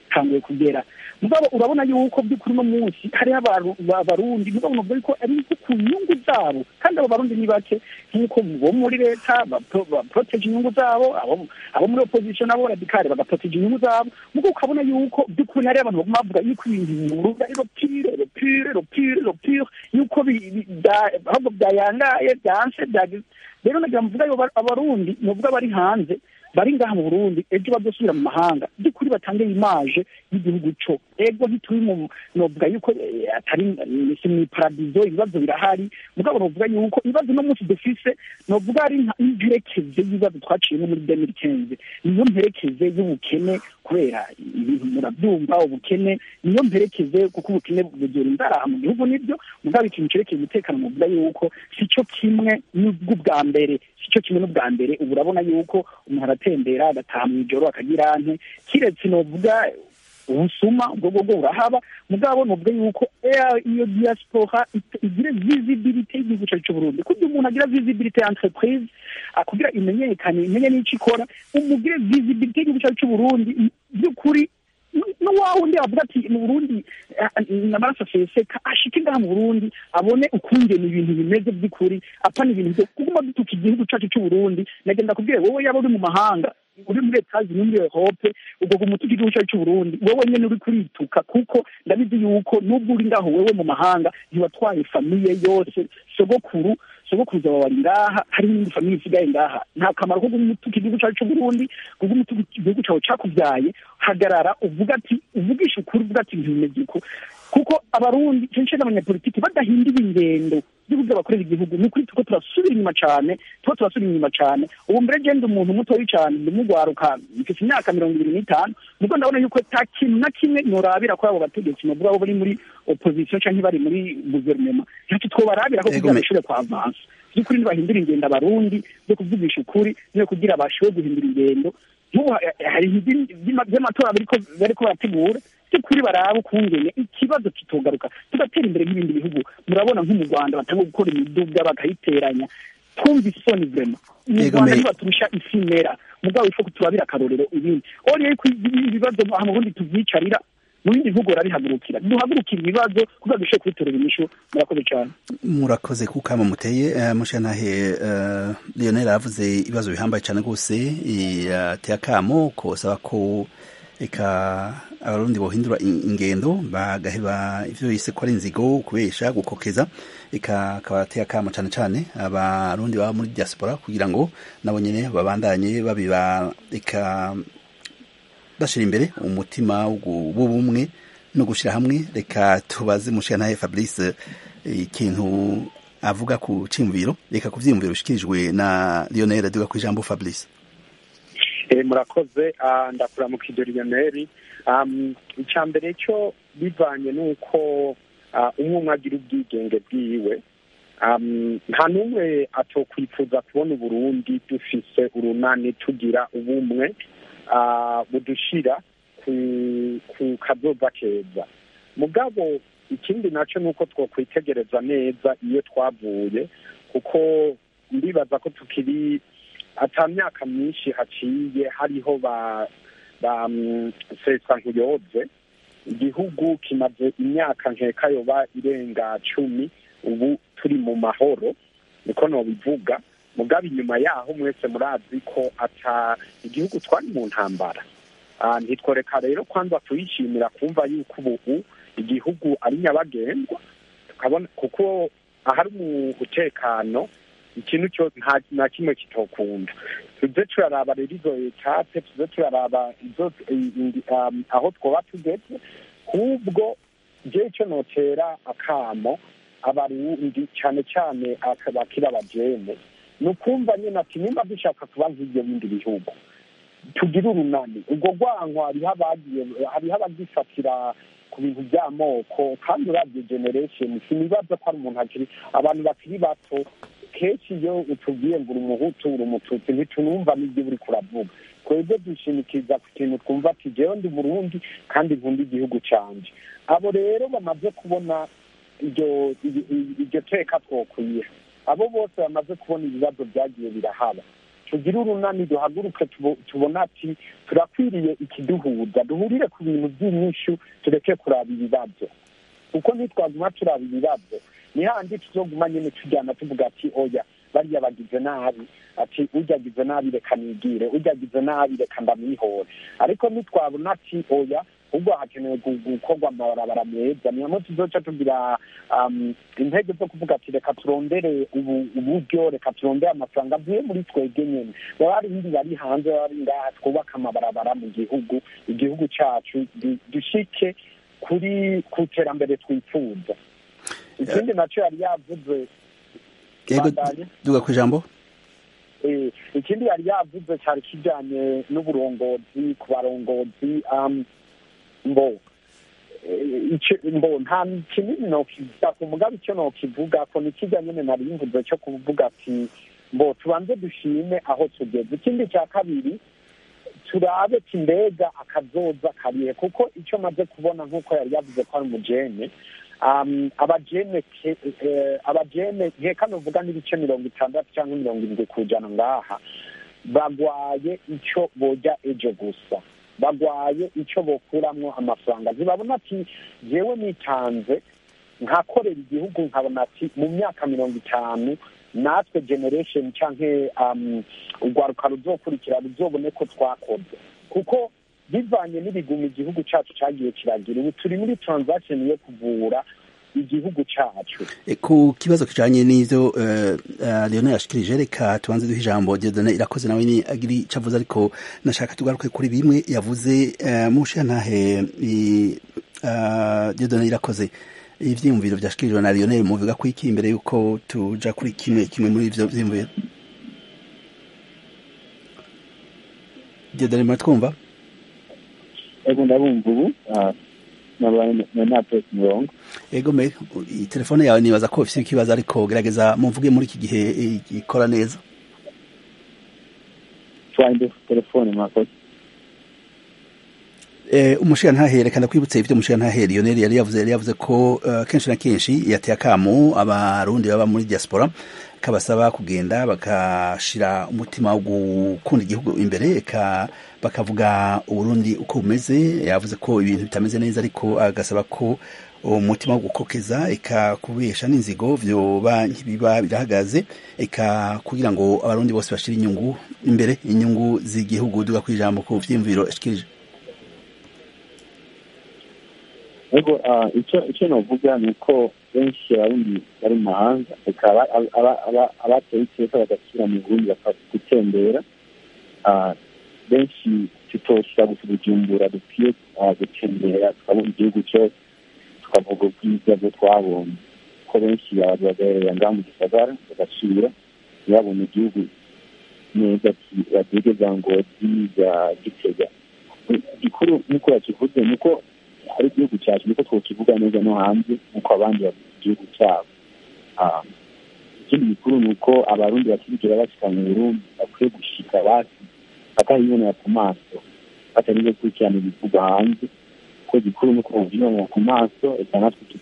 byatanguye kugera mugabo urabona yuko by'ukuri no munsi hari abarundi mugabo nubwo ariko ari ku nyungu zabo kandi abo barundi ni bake nk'uko bo muri leta baprotege inyungu zabo abo muri opposition nabo radikale bagaprotege inyungu zabo mugabo ukabona yuko by'ukuri hari abantu baguma bavuga yuko ibintu mu ruga iro pire iro pire iro pire iro pire yuko ahubwo byayangaye byanse byagize rero nagira mvuga yo abarundi muvuga bari hanze bari ngaha mu Burundi ejo bazosubira mu mahanga by'ukuri batange image y'igihugu cyo ego ntituri mu novuga yuko atari ni paradizo ibibazo birahari mugabo novuga yuko ibibazo no munsi dufise novuga ari imperekeze y'ibibazo twaciyemo muri deux mille quinze niyo mperekeze y'ubukene kubera ibintu murabyumva ubukene niyo mperekeze kuko ubukene bugera inzara mu gihugu nibyo mugabo ikintu cerekeye umutekano muvuga yuko sico kimwe n'ubwo bwa mbere sico kimwe n'ubwa mbere ubu urabona yuko umuntu aratembera agataha mw'ijoro akagira ante kiretse novuga ubusuma ubwo bwo burahaba mugabo nubwo yuko iyo diaspora igira visibility y'igihugu cyacu cy'u Burundi kuko umuntu agira visibility entreprise akugira imenyekane imenye n'icyo ikora umugire visibility y'igihugu cyacu cy'u Burundi by'ukuri no wawundi avuga ati mu Burundi n'amaraso aseseka ashike ngaha mu Burundi abone ukungena ibintu bimeze by'ukuri apana ibintu byo kuguma dutuka igihugu cyacu cy'u Burundi nagenda kubwire wowe yaba uri mu mahanga uri muri etazi muri Europe ubwo kumutuka igihugu cyacu cy'u Burundi wowe nyene uri kurituka kuko ndabizi yuko nubwo uri ngaho wewe mu mahanga ntiwatwaye famiye yose sogokuru sogokuza wari ngaha hari n'indi famiye isigaye ngaha nta kamaro ko kumutuka igihugu cyacu cy'u Burundi kuko umutuka igihugu cyawe cakuvyaye hagarara uvuga ati uvugisha ukuri uvuga ati bimeze uko kuko abarundi kenshi n'abanyapolitiki badahindura ingendo y'uburyo bakorera igihugu ni ukuri tuko turasubira inyuma cane tuko turasubira inyuma cane ubu mbere genda umuntu mutoyi cane ndimugwaruka mfite imyaka mirongo ibiri n'itanu nubwo ndabona yuko ta kintu na kimwe norabira ko abo bategetsi no bwabo bari muri opposition canke bari muri gouvernement ntacyo twobarabira ko kugira bashobore kwa avance by'ukuri ntibahindura ingendo abarundi byo kuvugisha ukuri no kugira bashoboye guhindura ingendo n'ubu hari by'amatora bariko bariko barategura kuri baraba ukungene ikibazo kitogaruka tugatera imbere nk'ibindi bihugu murabona nko mu Rwanda batanga gukora imiduga bakayiteranya twumva isoni vraiment mu Rwanda ntibaturusha ifimera mugabo ifo kuturabira akarorero ibindi oriye ko ibibazo aha mu Burundi tuvyicarira mu bindi bihugu barabihagurukira duhagurukira ibibazo kuko dushe kwitorera imisho murakoze cyane murakoze kukama muteye uh, mushanahe uh, Lionel avuze ibibazo bihambaye cyane gose yateye akamo ko saba ko eka abarundi bohindura ingendo bagaheba ivyo yise ko ari inzigo kubesha gukokeza eka kabateye akamo cyane cyane abarundi baba muri diaspora kugira ngo nabo nyene babandanye babiba eka bashira imbere umutima w'ubumwe no gushira hamwe reka tubaze mushanahe Fabrice ikintu avuga ku cimviro reka kuvyimviro bishikirijwe na Lionel aduga ku ijambo Fabrice. Eh murakoze ndakura mu Lionel um icambere cyo bivanye nuko umwe umwe agira ubwigenge bwiwe um nta numwe atokwifuza kubona Burundi dufise urunani tugira ubumwe uh budushira ku ku kazoza keza mugabo ikindi naco nuko twokwitegereza neza iyo twavuye kuko ndibaza ko tukiri ata myaka myinshi haciye hariho ba ba sesa nkuyoze igihugu kimaze imyaka nkeka yoba irenga cumi ubu turi mu mahoro niko no bivuga mugabe inyuma yaho mwese murazi ko ata igihugu twari mu ntambara ntitworeka rero kwanza tuyishimira kumva yuko ubu igihugu ari nyabagendwa tukabona kuko ahari mu utekano ikintu cyo nta kimwe kitokunda tuze turaraba rero izo etape tuze turaraba izo aho twoba tugeze kubwo je icyo notera akamo abarundi cyane cyane akabakira abajene nukumva nyine ati nimba dushaka kuba nk'ibyo bindi bihugu tugira urunani ubwo rwankwa hariho abagiye hariho abagifatira ku bintu by'amoko kandi uravye generation sinibaza ko ari umuntu akiri abantu bakiri bato kenshi iyo utubwiye ngo uri umuhutu uri umututsi ntitunumva n'ibyo uri kuravuga twebwe dushimikiza ku kintu twumva ati jewe ndi Burundi kandi nkunda igihugu canje abo rero bamaze kubona iryo iryo teka twokwiye abo bose bamaze kubona ibibazo byagiye birahaba tugire urunani duhaguruke tubona ati turakwiriye ikiduhuza duhurire ku bintu by'inyishu tureke kuraba ibibazo kuko ntitwaguma turaba ibibazo ni handi tuzoguma nyine tujyana tuvuga ati oya bariya bagize nabi ati ujya agize nabi reka nigire ujya agize nabi reka ndamwihore ariko nitwabona ati oya ubwo hakenewe gukorwa amabarabara meza niyo mpamvu tuzoca tugira intege zo kuvuga ati reka turondere uburyo reka turondere amafaranga avuye muri twebwe nyine baba hari ibindi bari hanze baba bari ngaha twubaka amabarabara mu gihugu igihugu cyacu dushike kuri ku iterambere twifuza ikindi nacyo yari yavuze duga ku ijambo ikindi yari yavuze cyari kijyanye n'uburongozi ku barongozi mbo mbo nta kinini nokivuga ku mugabe icyo nokivuga ko ni kijya nyine nari mvuze cyo kuvuga ati mbo tubanze dushime aho tugeze ikindi cya kabiri turabe kimbega akazoza kariye kuko icyo maze kubona nk'uko yari yavuze ko ari umujene abajene abajene nkeka novuga n'ibice mirongo itandatu cyangwa mirongo irindwi ku ijana ngaha bagwaye icyo boja ejo gusa bagwaye icyo bokuramwo amafaranga zibabona ati jewe nitanze nkakorera igihugu nkabona ati mu myaka mirongo itanu natwe generation canke urwaruka ruzokurikira ruzobone ko twakoze kuko bivanye n'ibiguma igihugu cyacu cyagiye kiragira ubu turi muri transaction yo kuvura igihugu cyacu ku kibazo kijanye n'ivyo Lionel yashikirije reka tubanze duha ijambo Dieudonné Irakoze nawe ni agiri cavuze ariko nashaka tugaruke kuri bimwe yavuze mushantahe Dieudonné Irakoze ivyiyumviro vyashikirijwe na Lionel muvuga ko iki imbere yuko tuja kuri kimwe kimwe muri ivyo vyiyumviro Dieudonné muratwumva ego ndabumva ubu nabaye murongo ego me telefone yawe nibaza ko ufite ikibazo ariko gerageza muvuge muri iki gihe ikora neza twande telefone mwakoze eh umushirantahe rekana kwibutsa ivyo umushirantahe Lionel yari yavuze yari yavuze ko uh, kenshi na kenshi yateye akamu abarundi baba muri diaspora kabasaba kugenda bakashira umutima wo gukunda igihugu imbere eka bakavuga Uburundi uko bumeze yavuze ko ibintu bitameze neza ariko agasaba ko umutima wo gukokeza eka kubesha n'inzigo vyoba nkibiba birahagaze eka kugira ngo abarundi bose bashire inyungu imbere inyungu z'igihugu duga kwijambo ku vyimviro eshikirije ego icyo icyo novuga ni uko benshi abarundi bari mu mahanga eka abateye iteka bagasubira mu Burundi bakagutembera benshi tutoshira gusa Bujumbura dukwiye gutembera tukabona igihugu cyose tukavuga ubwiza bwo twabonye ko benshi bagarera ngaha mu gisagara bagasubira ntibabone igihugu neza bageze za Ngozi za Gitega igikuru nk'uko yakivuze ni uko ari igihugu cyacu niko twokivuga neza no hanze nk'uko abandi bavuga igihugu cyabo ikindi gikuru ni uko abarundi bakirigera bashika mu Burundi bakwiye gushika basi bakayibonera ku maso batari gukurikirana ibivuga hanze ko gikuru ni uko bavyibonera ku maso eka natwe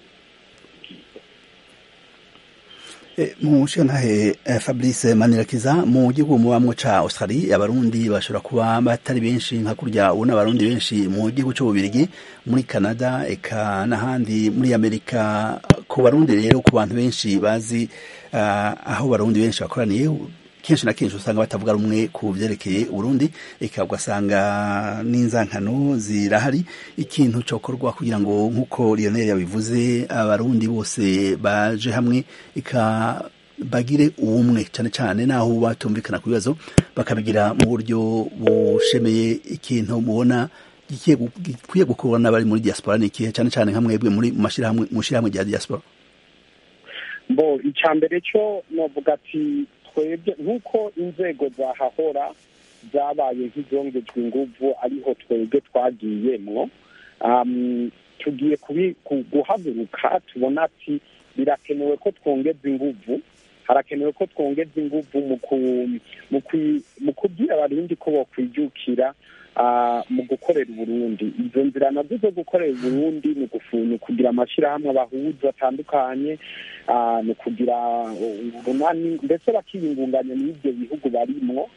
mushirantahe Fabrice Manirakiza mu gihugu mubamwo ca Australia abarundi bashobora kuba batari benshi nka kurya ubona abarundi benshi mu gihugu c'Ububirigi muri Canada eka n'ahandi muri Amerika ku barundi rero ku bantu benshi bazi uh, aho barundi benshi bakoraniye kenshi na kenshi usanga batavuga rumwe ku vyerekeye Burundi eka ugasanga n'inzankano zirahari ikintu cokorwa kugira ngo nkuko Lionel yabivuze abarundi bose baje hamwe eka bagire ubumwe cyane cyane naho batumvikana ku bibazo bakabigira mu buryo bushemeye ikintu mubona gikwiye gukorwa n'abari muri diaspora n'ikihe cyane cyane nka mwebwe muri mashirahamwe mushirahamwe rya diaspora bo icambere cyo novuga ati twebwe nk'uko inzego zahahora zabaye nk'izongejwe inguvu ariho twebwe twagiyemwo tugiye guhaguruka tubona ati birakenewe ko twongeza inguvu harakenewe ko twongeza inguvu mu kubwira abarundi ko bokwijukira mu gukorera uburundi. izo nzira nazo zo gukorera uburundi ni ukugira amashyirahamwe abahuza atandukanye, ni ukugira urunani ndetse bakiyungunganya n'ibyo bihugu barimwo,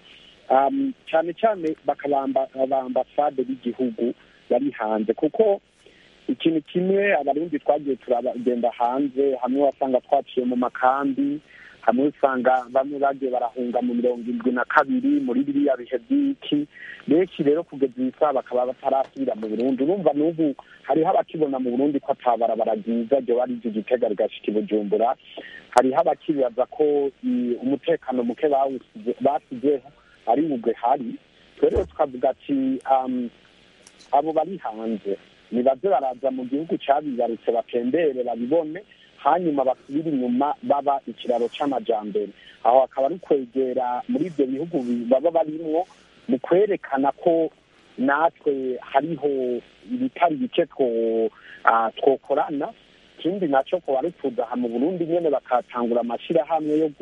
cyane cyane bakabamba abambasade b'igihugu bari hanze, kuko ikintu kimwe abarundi twagiye turagenda hanze, hamwe wasanga twaciye mu makambi, hamwe usanga bamwe bagiye barahunga mu mirongo indwi na kabiri muri biriya bihe by'iki. benshi rero kugeza iyi saha bakaba batarasubira mu Burundi. urumva n'ubu hariho abakibona mu Burundi ko atabarabara ryiza ryo bari ryo Gitega rigashika i Bujumbura, hariho abakibaza ko umutekano muke basizeho ari bugwe hari. rero tukavuga ati abo bari hanze nibaze baraza mu gihugu cabibarutse batembere babibone, hanyuma basubira inyuma baba ikiraro c'amajambere. aho akaba ari kwegera muri ibyo bihugu baba barimwo mu kwerekana ko natwe hariho ibitari bike twokorana. ikindi naco ko bari kuza mu Burundi nyene bakatangura amashirahamwe yo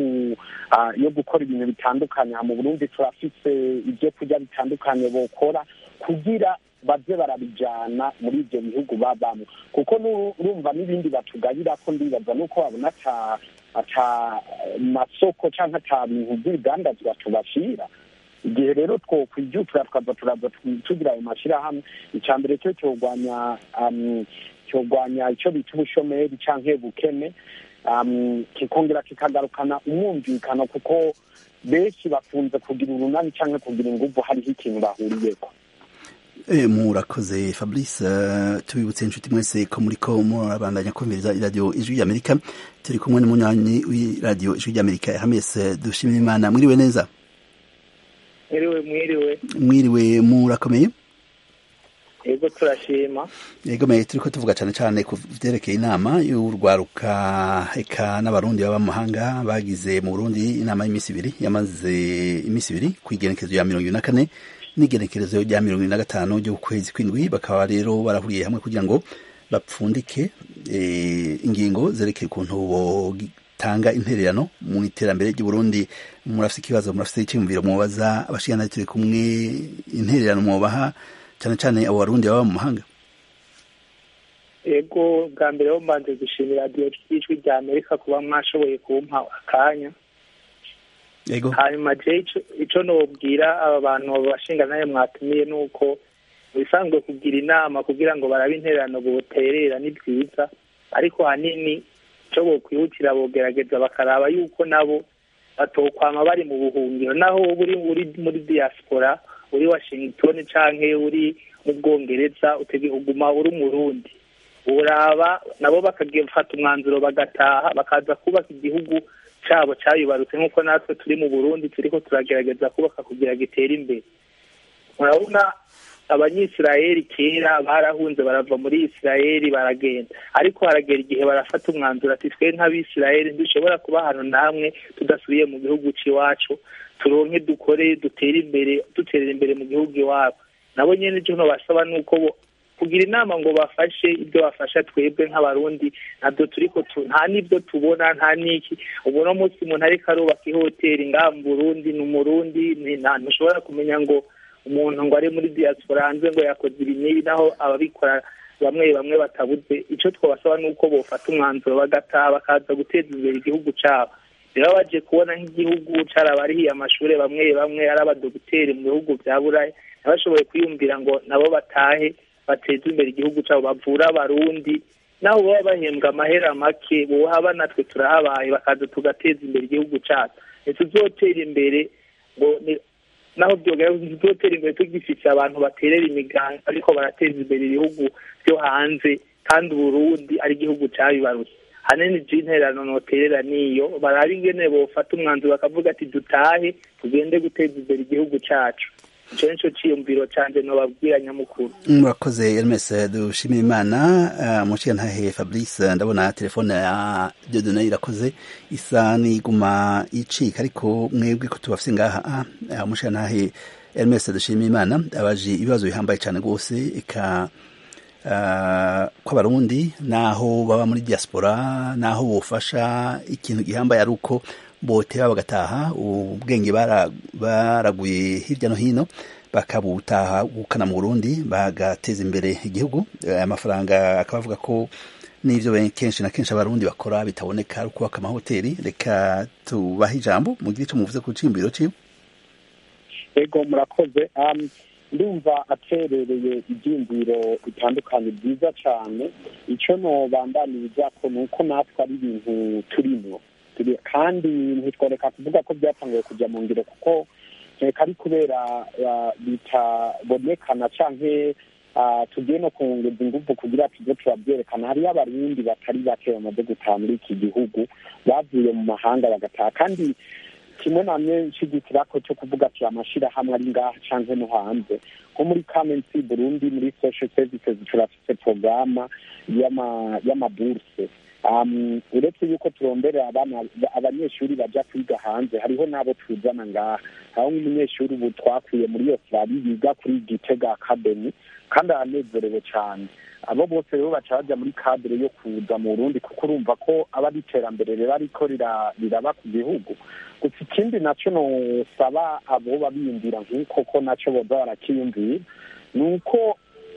yo gukora ibintu bitandukanye. mu Burundi turafise ibyo kurya bitandukanye bokora kugira baze barabijana muri ibyo bihugu babamo, kuko urumva n'ibindi batugabira ko ndibaza nuko babona ata ata masoko canke ata bintu by'ibidandazwa tubashira. igihe rero twokwijukira tukaza turaza tugira ayo mashirahamwe, icya mbere cyo cyogwanya cyogwanya icyo bita ubushomeri canke bukene, kikongera kikagarukana umwumvikano, kuko benshi bakunze kugira urunani canke kugira inguvu hariho ikintu bahuriyeko. E, murakoze Fabrice. uh, tubibutse inshuti mwese ko muriko murabandanya kumviriza iradiyo ijwi ry'Amerika. turi kumwe n'umunywanyi w'iradiyo ijwi ry'Amerika Hamese Dushimimana. mwiriwe neza? mwiriwe mwiriwe mwiriwe murakomeye? yego turashima. yego me turiko tuvuga cyane cyane ku vyerekeye inama y'urwaruka eka n'abarundi baba mu mahanga bagize mu Burundi inama y'imisi ibiri yamaze imisi ibiri kwigenekezo ya mirongo ibiri na kane n'igenekerezo rya mirongo ine na gatanu ryo kwezi kw'indwi. bakaba rero barahuriye hamwe kugira ngo bapfundike ingingo zerekeye ukuntu botanga intererano mu iterambere ry'u Burundi. murafise ikibazo, murafise icyumviro mwobaza abashikana turi kumwe, intererano mwobaha cyane cyane abo barundi baba mu mahanga? yego, bwa mbere ho mbanje gushimira radiyo y'ijwi rya Amerika kuba mwashoboye kumpa akanya. Ego. hanyuma je ico nobwira aba bantu bashinga naye mwatumiye nuko bisanzwe kugira inama kugira ngo barabe intererano boterera ni bwiza, ariko hanini ico bokwihutira bogerageza bakaraba yuko nabo batokwama bari mu buhungiro, naho uri uri muri diaspora, uri Washington canke uri mu Bwongereza, utegeka kuguma uri Murundi. uraba nabo bakagifata umwanzuro bagataha bakaza kubaka igihugu cyabo cyabibarutse, nk'uko natwe turi mu Burundi turiko turagerageza kubaka kugira gitere imbere. Murabona abanyisirayeli kera barahunze barava muri Isirayeli baragenda, ariko haragera igihe barafata umwanzuro ati twe nk'abisirayeli dushobora kuba hano namwe tudasubiye mu gihugu c'iwacu, turonke dukore dutere imbere duterera imbere mu gihugu iwabo. Nabo nyene cyo basaba nuko kugira inama ngo bafashe ibyo bafasha twebwe nk'abarundi, nabyo turiko nta nibyo tubona nta niki. ubu no munsi umuntu ariko arubaka ihoteli ngaha mu Burundi ni umurundi, ntushobora kumenya ngo umuntu ngo ari muri diaspora hanze ngo yakoze ibinyi, naho ababikora bamwe bamwe batabuze. Ico twabasaba nuko bofata umwanzuro bagataha bakaza guteza imbere igihugu cyabo. rero baje kubona nk'igihugu carabarihiye amashure bamwe bamwe ari abadogiteri mu bihugu bya Burayi, nabashoboye kwiyumvira ngo nabo batahe bateza imbere igihugu cyabo, bavura abarundi, naho baba bahembwa amahera make bohaba natwe turahabaye bakaza tugateza imbere igihugu cyacu. ntituzotera imbere ngo naho byogera tuzotera imbere tugifise abantu baterera imiganda ariko barateza imbere ibihugu byo hanze, kandi Burundi ari igihugu cyabibarutse. hanini jinterano noterera niyo barabi ingene bofata umwanzuro bakavuga ati dutahe tugende guteza imbere igihugu cyacu. ico nico ciyumviro canje no babwira nyamukuru. murakoze Hermes dushimira Imana. uh, muciye ntahe Fabrice, ndabona telefone ya Dieudonné irakoze isa niguma icika, ariko mwebwe ko tubafise ngaha uh, muciye ntahe Hermes dushimira Imana abaje ibibazo bihambaye cyane gose, eka uh, ko abarundi naho baba muri diaspora naho bofasha ikintu gihambaye ari uko boteba bagataha ubwenge bara- baraguye hirya no hino bakabutaha gukana mu Burundi bagateza imbere igihugu. Eh, amafaranga akaba avuga ko n'ivyo ben- kenshi na kenshi abarundi bakora bitaboneka ari kubaka amahoteli. Reka tubahe ijambo mugire ico muvuze ku cimbiro ciwe. ego murakoze. Um, ndumva aterereye ibyiyumviro bitandukanye byiza cyane. icyo nobandaniriza ko ni uko natwe ari ibintu turimo Turi- kandi ntitworeka kuvuga ko byatangiye kujya mu ngiro kuko reka ari kubera ah, bitabonekana canke ah, tugiye no kongeza ingufu kugira tujye turabyerekana. hariyo abarundi batari bake bamaze gutaha muri iki gihugu bavuye mu mahanga bagataha, kandi kimwe namwe nshigikira ko cyo kuvuga ati amashirahamwe ari ngaha canke no hanze nko muri Kamensi Burundi muri social services turafite programa y'ama y'amaburse. Um, uretse yuko turondera abana abanyeshuri baja kwiga hanze, hariho nabo tuzana ngaha. aho nk'umunyeshuri ubu twakuye muri Australia yiga kuri Gitega Academy kandi aranezerewe cyane. abo bose rero baca baja muri cadre yo kuza mu Burundi kuko urumva ko aba ari iterambere rero ariko rira- riraba ku gihugu. gusa ikindi naco nosaba abo babiyumvira nk'uko ko naco boza barakiyumvira ni uko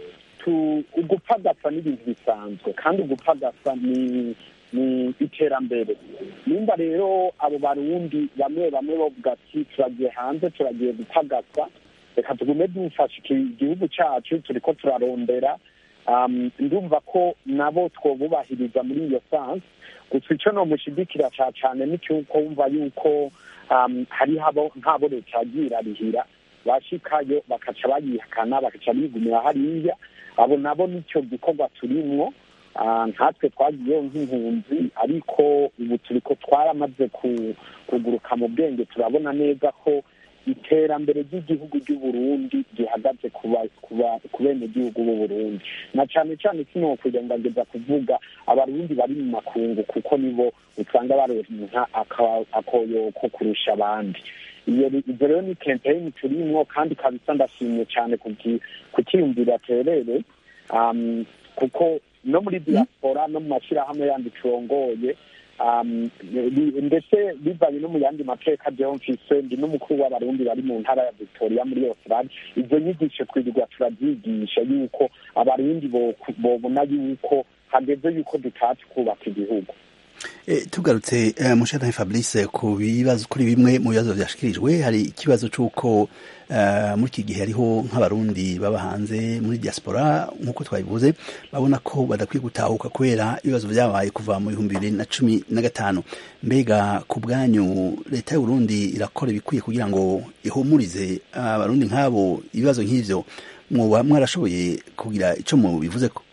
tu- ugupagasa n'ibintu bisanzwe kandi ugupagasa ni ni iterambere. nimba rero abo barundi bamwe bamwe bavuga ati turagiye hanze turagiye gupagasa, reka tugume dufasha iki- igihugu cacu turiko turarondera. Um, ndumva ko nabo twobubahiriza muri iyo sansi. gusa ico nomushigikira ca cane ni cyuko wumva yuko um, hari habo nk'abo leta yagiye irarihira bashikayo bakaca bayihakana bakaca bigumira hariya. abo nabo nicyo gikorwa turimwo. Ah, nkatwe twagiyeho nk'impunzi ariko ubu turiko twaramaze ku- kuguruka mu bwenge, turabona neza ko iterambere ry'igihugu ry'u Burundi gihagaze kuba kuba ku benegihugu b'u Burundi, na cane cane kino kugerageza kuvuga abarundi bari mu makungu kuko nibo usanga baronka aka- akoyoko kurusha abandi. iyo ibyo rero ni campaign turimwo kandi kabisa ndashimye cyane ku kiyumvira terere. Um, kuko no muri diaspora no mu mashyirahamwe yandi turongoye, um, ndetse bivanye no mu yandi mateka jewe mfise ndi n'umukuru w'abarundi bari mu ntara ya Victoria muri Australia. izo nyigisho twirirwa turavyigisha yuko abarundi bobona yuko hageze yuko dutazi kubaka igihugu. E, tugarutse uh, Mushana Fabrice ku bibazo kuri bimwe mu bibazo byashikirijwe, hari ikibazo c'uko uh, muri iki gihe hariho nk'abarundi baba hanze muri diaspora nk'uko twabivuze babona ko badakwiye gutahuka kubera ibibazo byabaye kuva mu bihumbi bibiri na cumi na gatanu. mbega ku bwanyu leta y'u Burundi irakora ibikwiye kugira ngo ihumurize abarundi uh, nk'abo ibibazo nk'ivyo mwoba mwarashoboye kugira ico mu bivuzeko?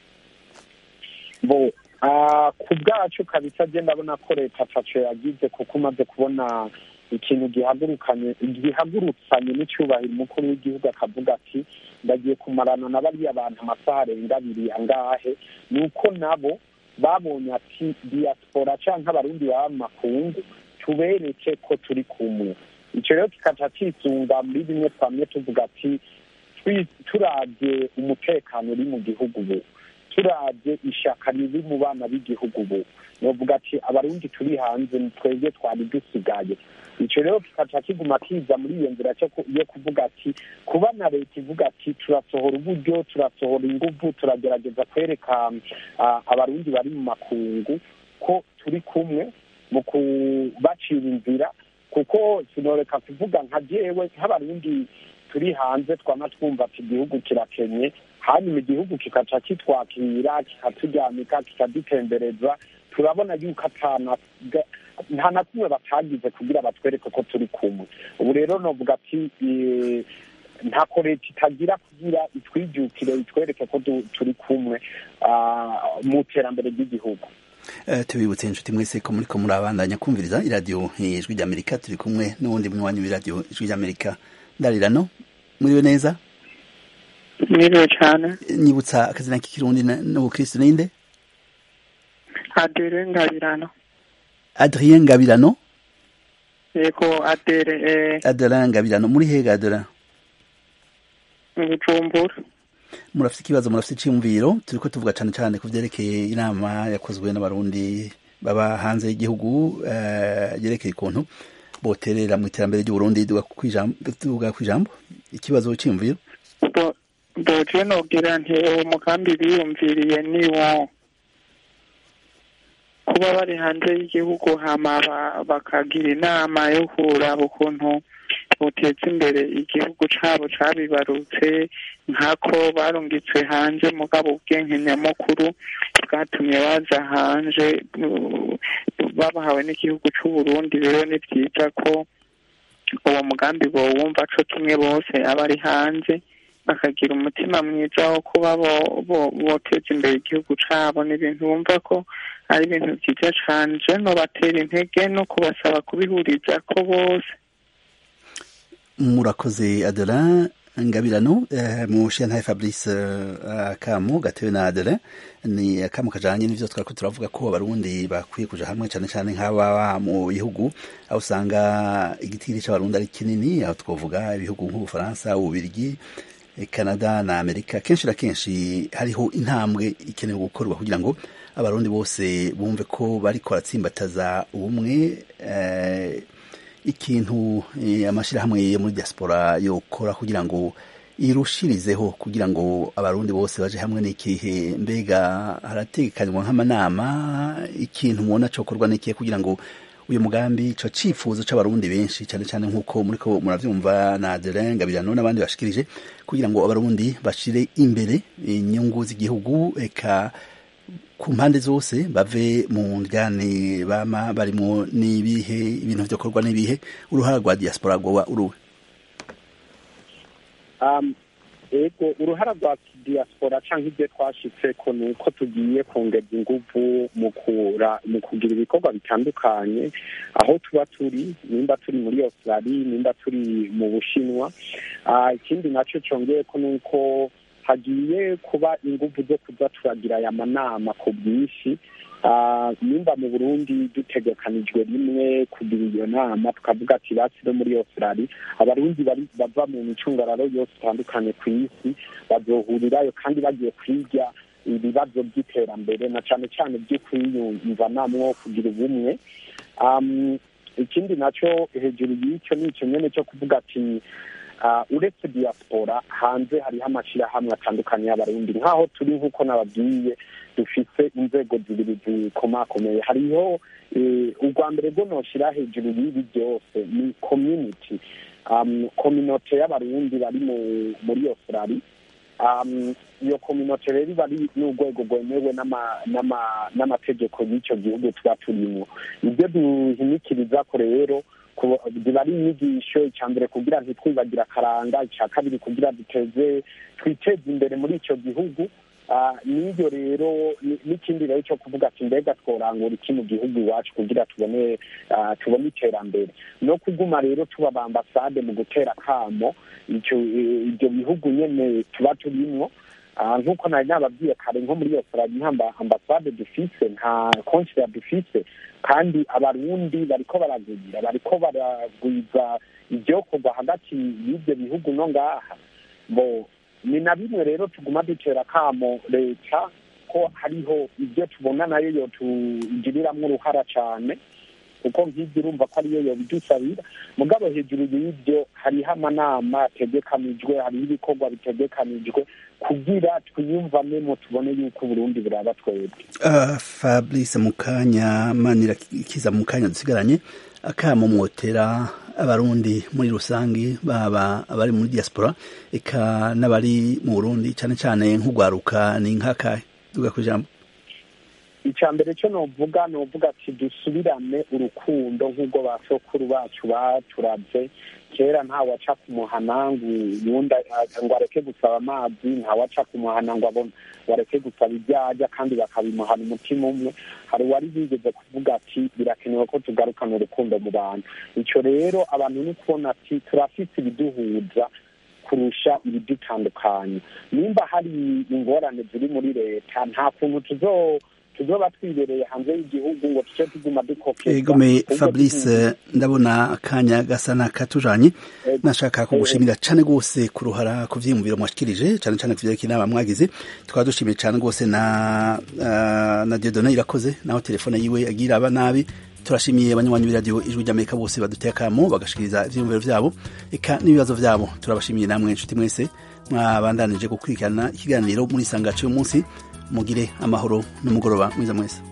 bo Uh, ku bwacu kabisa je ndabona ko leta taco yagize kuko umaze kubona ikintu gihagurukanye gihagurutsanye n'icyubahiro umukuru w'igihugu akavuga ati ndagiye kumarana na bariya abantu amasaha arenga abiri angahe, ni uko nabo babonye ati diaspora canke abarundi baba mu makungu tubereke ko turi kumwe. ico rero kikaca cisunga muri bimwe twamye tuvuga ati turavye umutekano uri mu gihugu ubu, turavye ishaka riri mu bana b'igihugu ubu, novuga ati abarundi turi hanze twebwe twari dusigaye. ico rero kikaca kiguma kiza muri iyo nzira yo kuvuga ati kuba na leta ivuga ati turasohora uburyo turasohora inguvu turagerageza kwereka uh, abarundi bari mu makungu ko turi kumwe mu kubacira inzira, kuko sinoreka kuvuga nka jewe nk'abarundi turi hanze twama twumva ati igihugu kirakenye, hanyuma igihugu kikaca kitwakira kikaturyamika kikadutembereza, turabona yuko atana nta na kumwe batagize kugira batwereke ko turi kumwe. ubu rero novuga ati ntako leta itagira kugira itwijukire itwereke ko turi kumwe mu terambere ry'igihugu. Uh, tubibutse inshuti mwese ko muriko murabandanya kumviriza iradiyo ijwi ry'Amerika, turi kumwe n'uwundi munywanyi w'iradiyo ijwi ry'Amerika. Ndarirano, muriwe neza? Mwiriwe cyane. Nyibutsa akazina k'ikirundi n'ubukristo ninde? Adere Ngabirano. Adrien Ngabirano? Yego, Adere. Eh. Adere Ngabirano, muri hega Adere? Bujumbura. Murafite ikibazo, murafite iciyumviro, turiko tuvuga cane cane ku vyerekeye inama yakozwe n'abarundi baba hanze y'igihugu yerekeye ukuntu boterera mu iterambere ry'uburundi duga kwijambo ikibazo cy'imviro boje nogira nti uwo mugambi biyumviriye niwo kuba bari hanze y'igihugu hama bakagira inama yo kuraba ukuntu boteza imbere igihugu cabo cabibarutse nkako barungitswe hanze mugabo ubwenge nyamukuru bwatumye baza hanze babahawe n'igihugu c'uburundi rero ni vyiza ko uwo mugambi bowumva co kimwe bose abari hanze bakagira umutima mwiza wo kuba boteza imbere igihugu cabo n'ibintu bumva ko ari ibintu vyiza cane je nobatera intege no kubasaba kubihuriza ko bose. Murakoze Adelin Ngabirano mu Shanghai Fabrice akamu gatewe na Adelin ni akamu kajanye n'ivyo twariko turavuga ko abarundi bakwiye kuja hamwe cyane cyane nk'aba mu bihugu aho usanga igitiri c'abarundi ari kinini aho twovuga ibihugu nk'Ubufaransa, Ububirigi, Canada na Amerika. Kenshi na kenshi hariho intambwe ikenewe gukorwa kugira ngo abarundi bose bumve ko bariko baratsimbataza ubumwe eh, ikintu amashirahamwe yo muri diaspora yokora kugira ngo irushirizeho kugira ngo abarundi bose baje hamwe n'ikihe mbega haratekanywa nk'amanama ikintu mubona cokorwa n'ikihe kugira ngo uyu mugambi co cifuzo c'abarundi benshi cyane cyane nk'uko muriko muravyumva na Adelin Ngabirano n'abandi bashikirije kugira ngo abarundi bashire imbere inyungu z'igihugu eka ku mpande zose bave mu njyane bama barimo n'ibihe ibintu byokorwa n'ibihe uruhara rwa diaspora rwoba uruwe um ego uruhara rwa diaspora canke ibyo twashitse ko nuko tugiye kongera inguvu mu kura mu kugira ibikorwa bitandukanye aho tuba turi nimba turi muri Australia nimba turi mu Bushinwa uh, ikindi naco congeye ko nuko hagiye kuba inguvu zo kuza turagira aya manama ku bwinshi nimba mu Burundi dutegekanijwe rimwe kugira iyo nama tukavuga ati basire muri Australia abarundi bava mu micungararo yose itandukanye ku isi bazohurirayo kandi bagiye kwiga ibibazo by'iterambere na cyane cyane by'ukwiyumva namwo kugira ubumwe. Ikindi naco hejuru y'icyo ni icyo nyene cyo kuvuga ati Uh, uretse diaspora hanze hariho amashirahamwe atandukanye y'abarundi nk'aho turi nk'uko nababwiye dufise inzego zibiri zikomakomeye hariho urwa mbere rwo noshira hejuru y'ibi byose ni community um, community y'abarundi bari muri Australia um, iyo community rero bari n'urwego rwemewe n'amategeko y'icyo gihugu tuba turimo ibyo duhimikiriza ko rero ziba ari inyigisho icyambere kugira ntitwibagira akaranga icya kabiri kugira duteze twiteze imbere muri icyo gihugu n'ibyo rero n'ikindi rero cyo kuvuga ati mbega tworangura iki mu gihugu iwacu kugira tubone tubone iterambere no kuguma rero tuba bambasade mu gutera kamo ibyo bihugu nyene tuba turimwo nk'uko nari nababwiye kare nko muri Australia nta ambasade dufise nta consular dufise kandi abarundi bariko baragwira bariko baragwiza ibyokorwa hagati y'ibyo bihugu no ngaha bo ni na bimwe rero tuguma dutera kamo leta ko hariho ibyo tubona nayo yo tugiriramwo uruhara cane kuko nk'ibyo urumva ko ariyo yobidusabira mugabo hejuru y'ibyo hariho amanama ategekanijwe hariho ibikorwa bitegekanijwe kugira twiyumvanemo tubone yuko Burundi buraba twebwe. Uh, Fabrice Mukanya manira kiza Mukanya dusigaranye akamo mwotera abarundi muri rusangi baba abari muri diaspora eka n'abari mu Burundi cyane cyane nk'ugwaruka ni nkaka duga kujambo icambere cyo novuga novuga ati dusubirane urukundo nk'ubwo basokuru bacu baturavye kera nta waca kumuhana ngunda ngo areke gusaba amazi nta waca kumuhana ngo abone wareke gusaba ibyaja kandi bakabimuhana umutima umwe hari wari bigeze kuvuga ati birakenewe ko tugarukana urukundo mu bantu ico rero abantu ni kubona ati turafise ibiduhuza kurusha ibidutandukanye nimba hari ingorane ziri muri leta nta kuntu tuzo tuzoba twibereye hanze y'igihugu ngo tuce tuguma dukopera. Egome Fabrice, ndabona akanya gasa n'akatujanye, nashaka kugushimira cane gose ku ruhara ku vyiyumviro mwashikirije cane cane ku vyerekeye inama mwagize. Tukaba dushimiye cane gose na uh, na Dieudonné Irakoze naho telefone yiwe agira aba nabi. Turashimiye abanywanyi b'iradiyo Ijwi ry'Amerika bose baduteye akamo bagashikiriza ivyiyumviro vyabo eka n'ibibazo vyabo. Turabashimiye namwe inshuti mwese mwabandanije gukurikirana ikiganiro muri Isanga cy'uyu munsi. Mugire amahoro n'umugoroba mwiza mwese.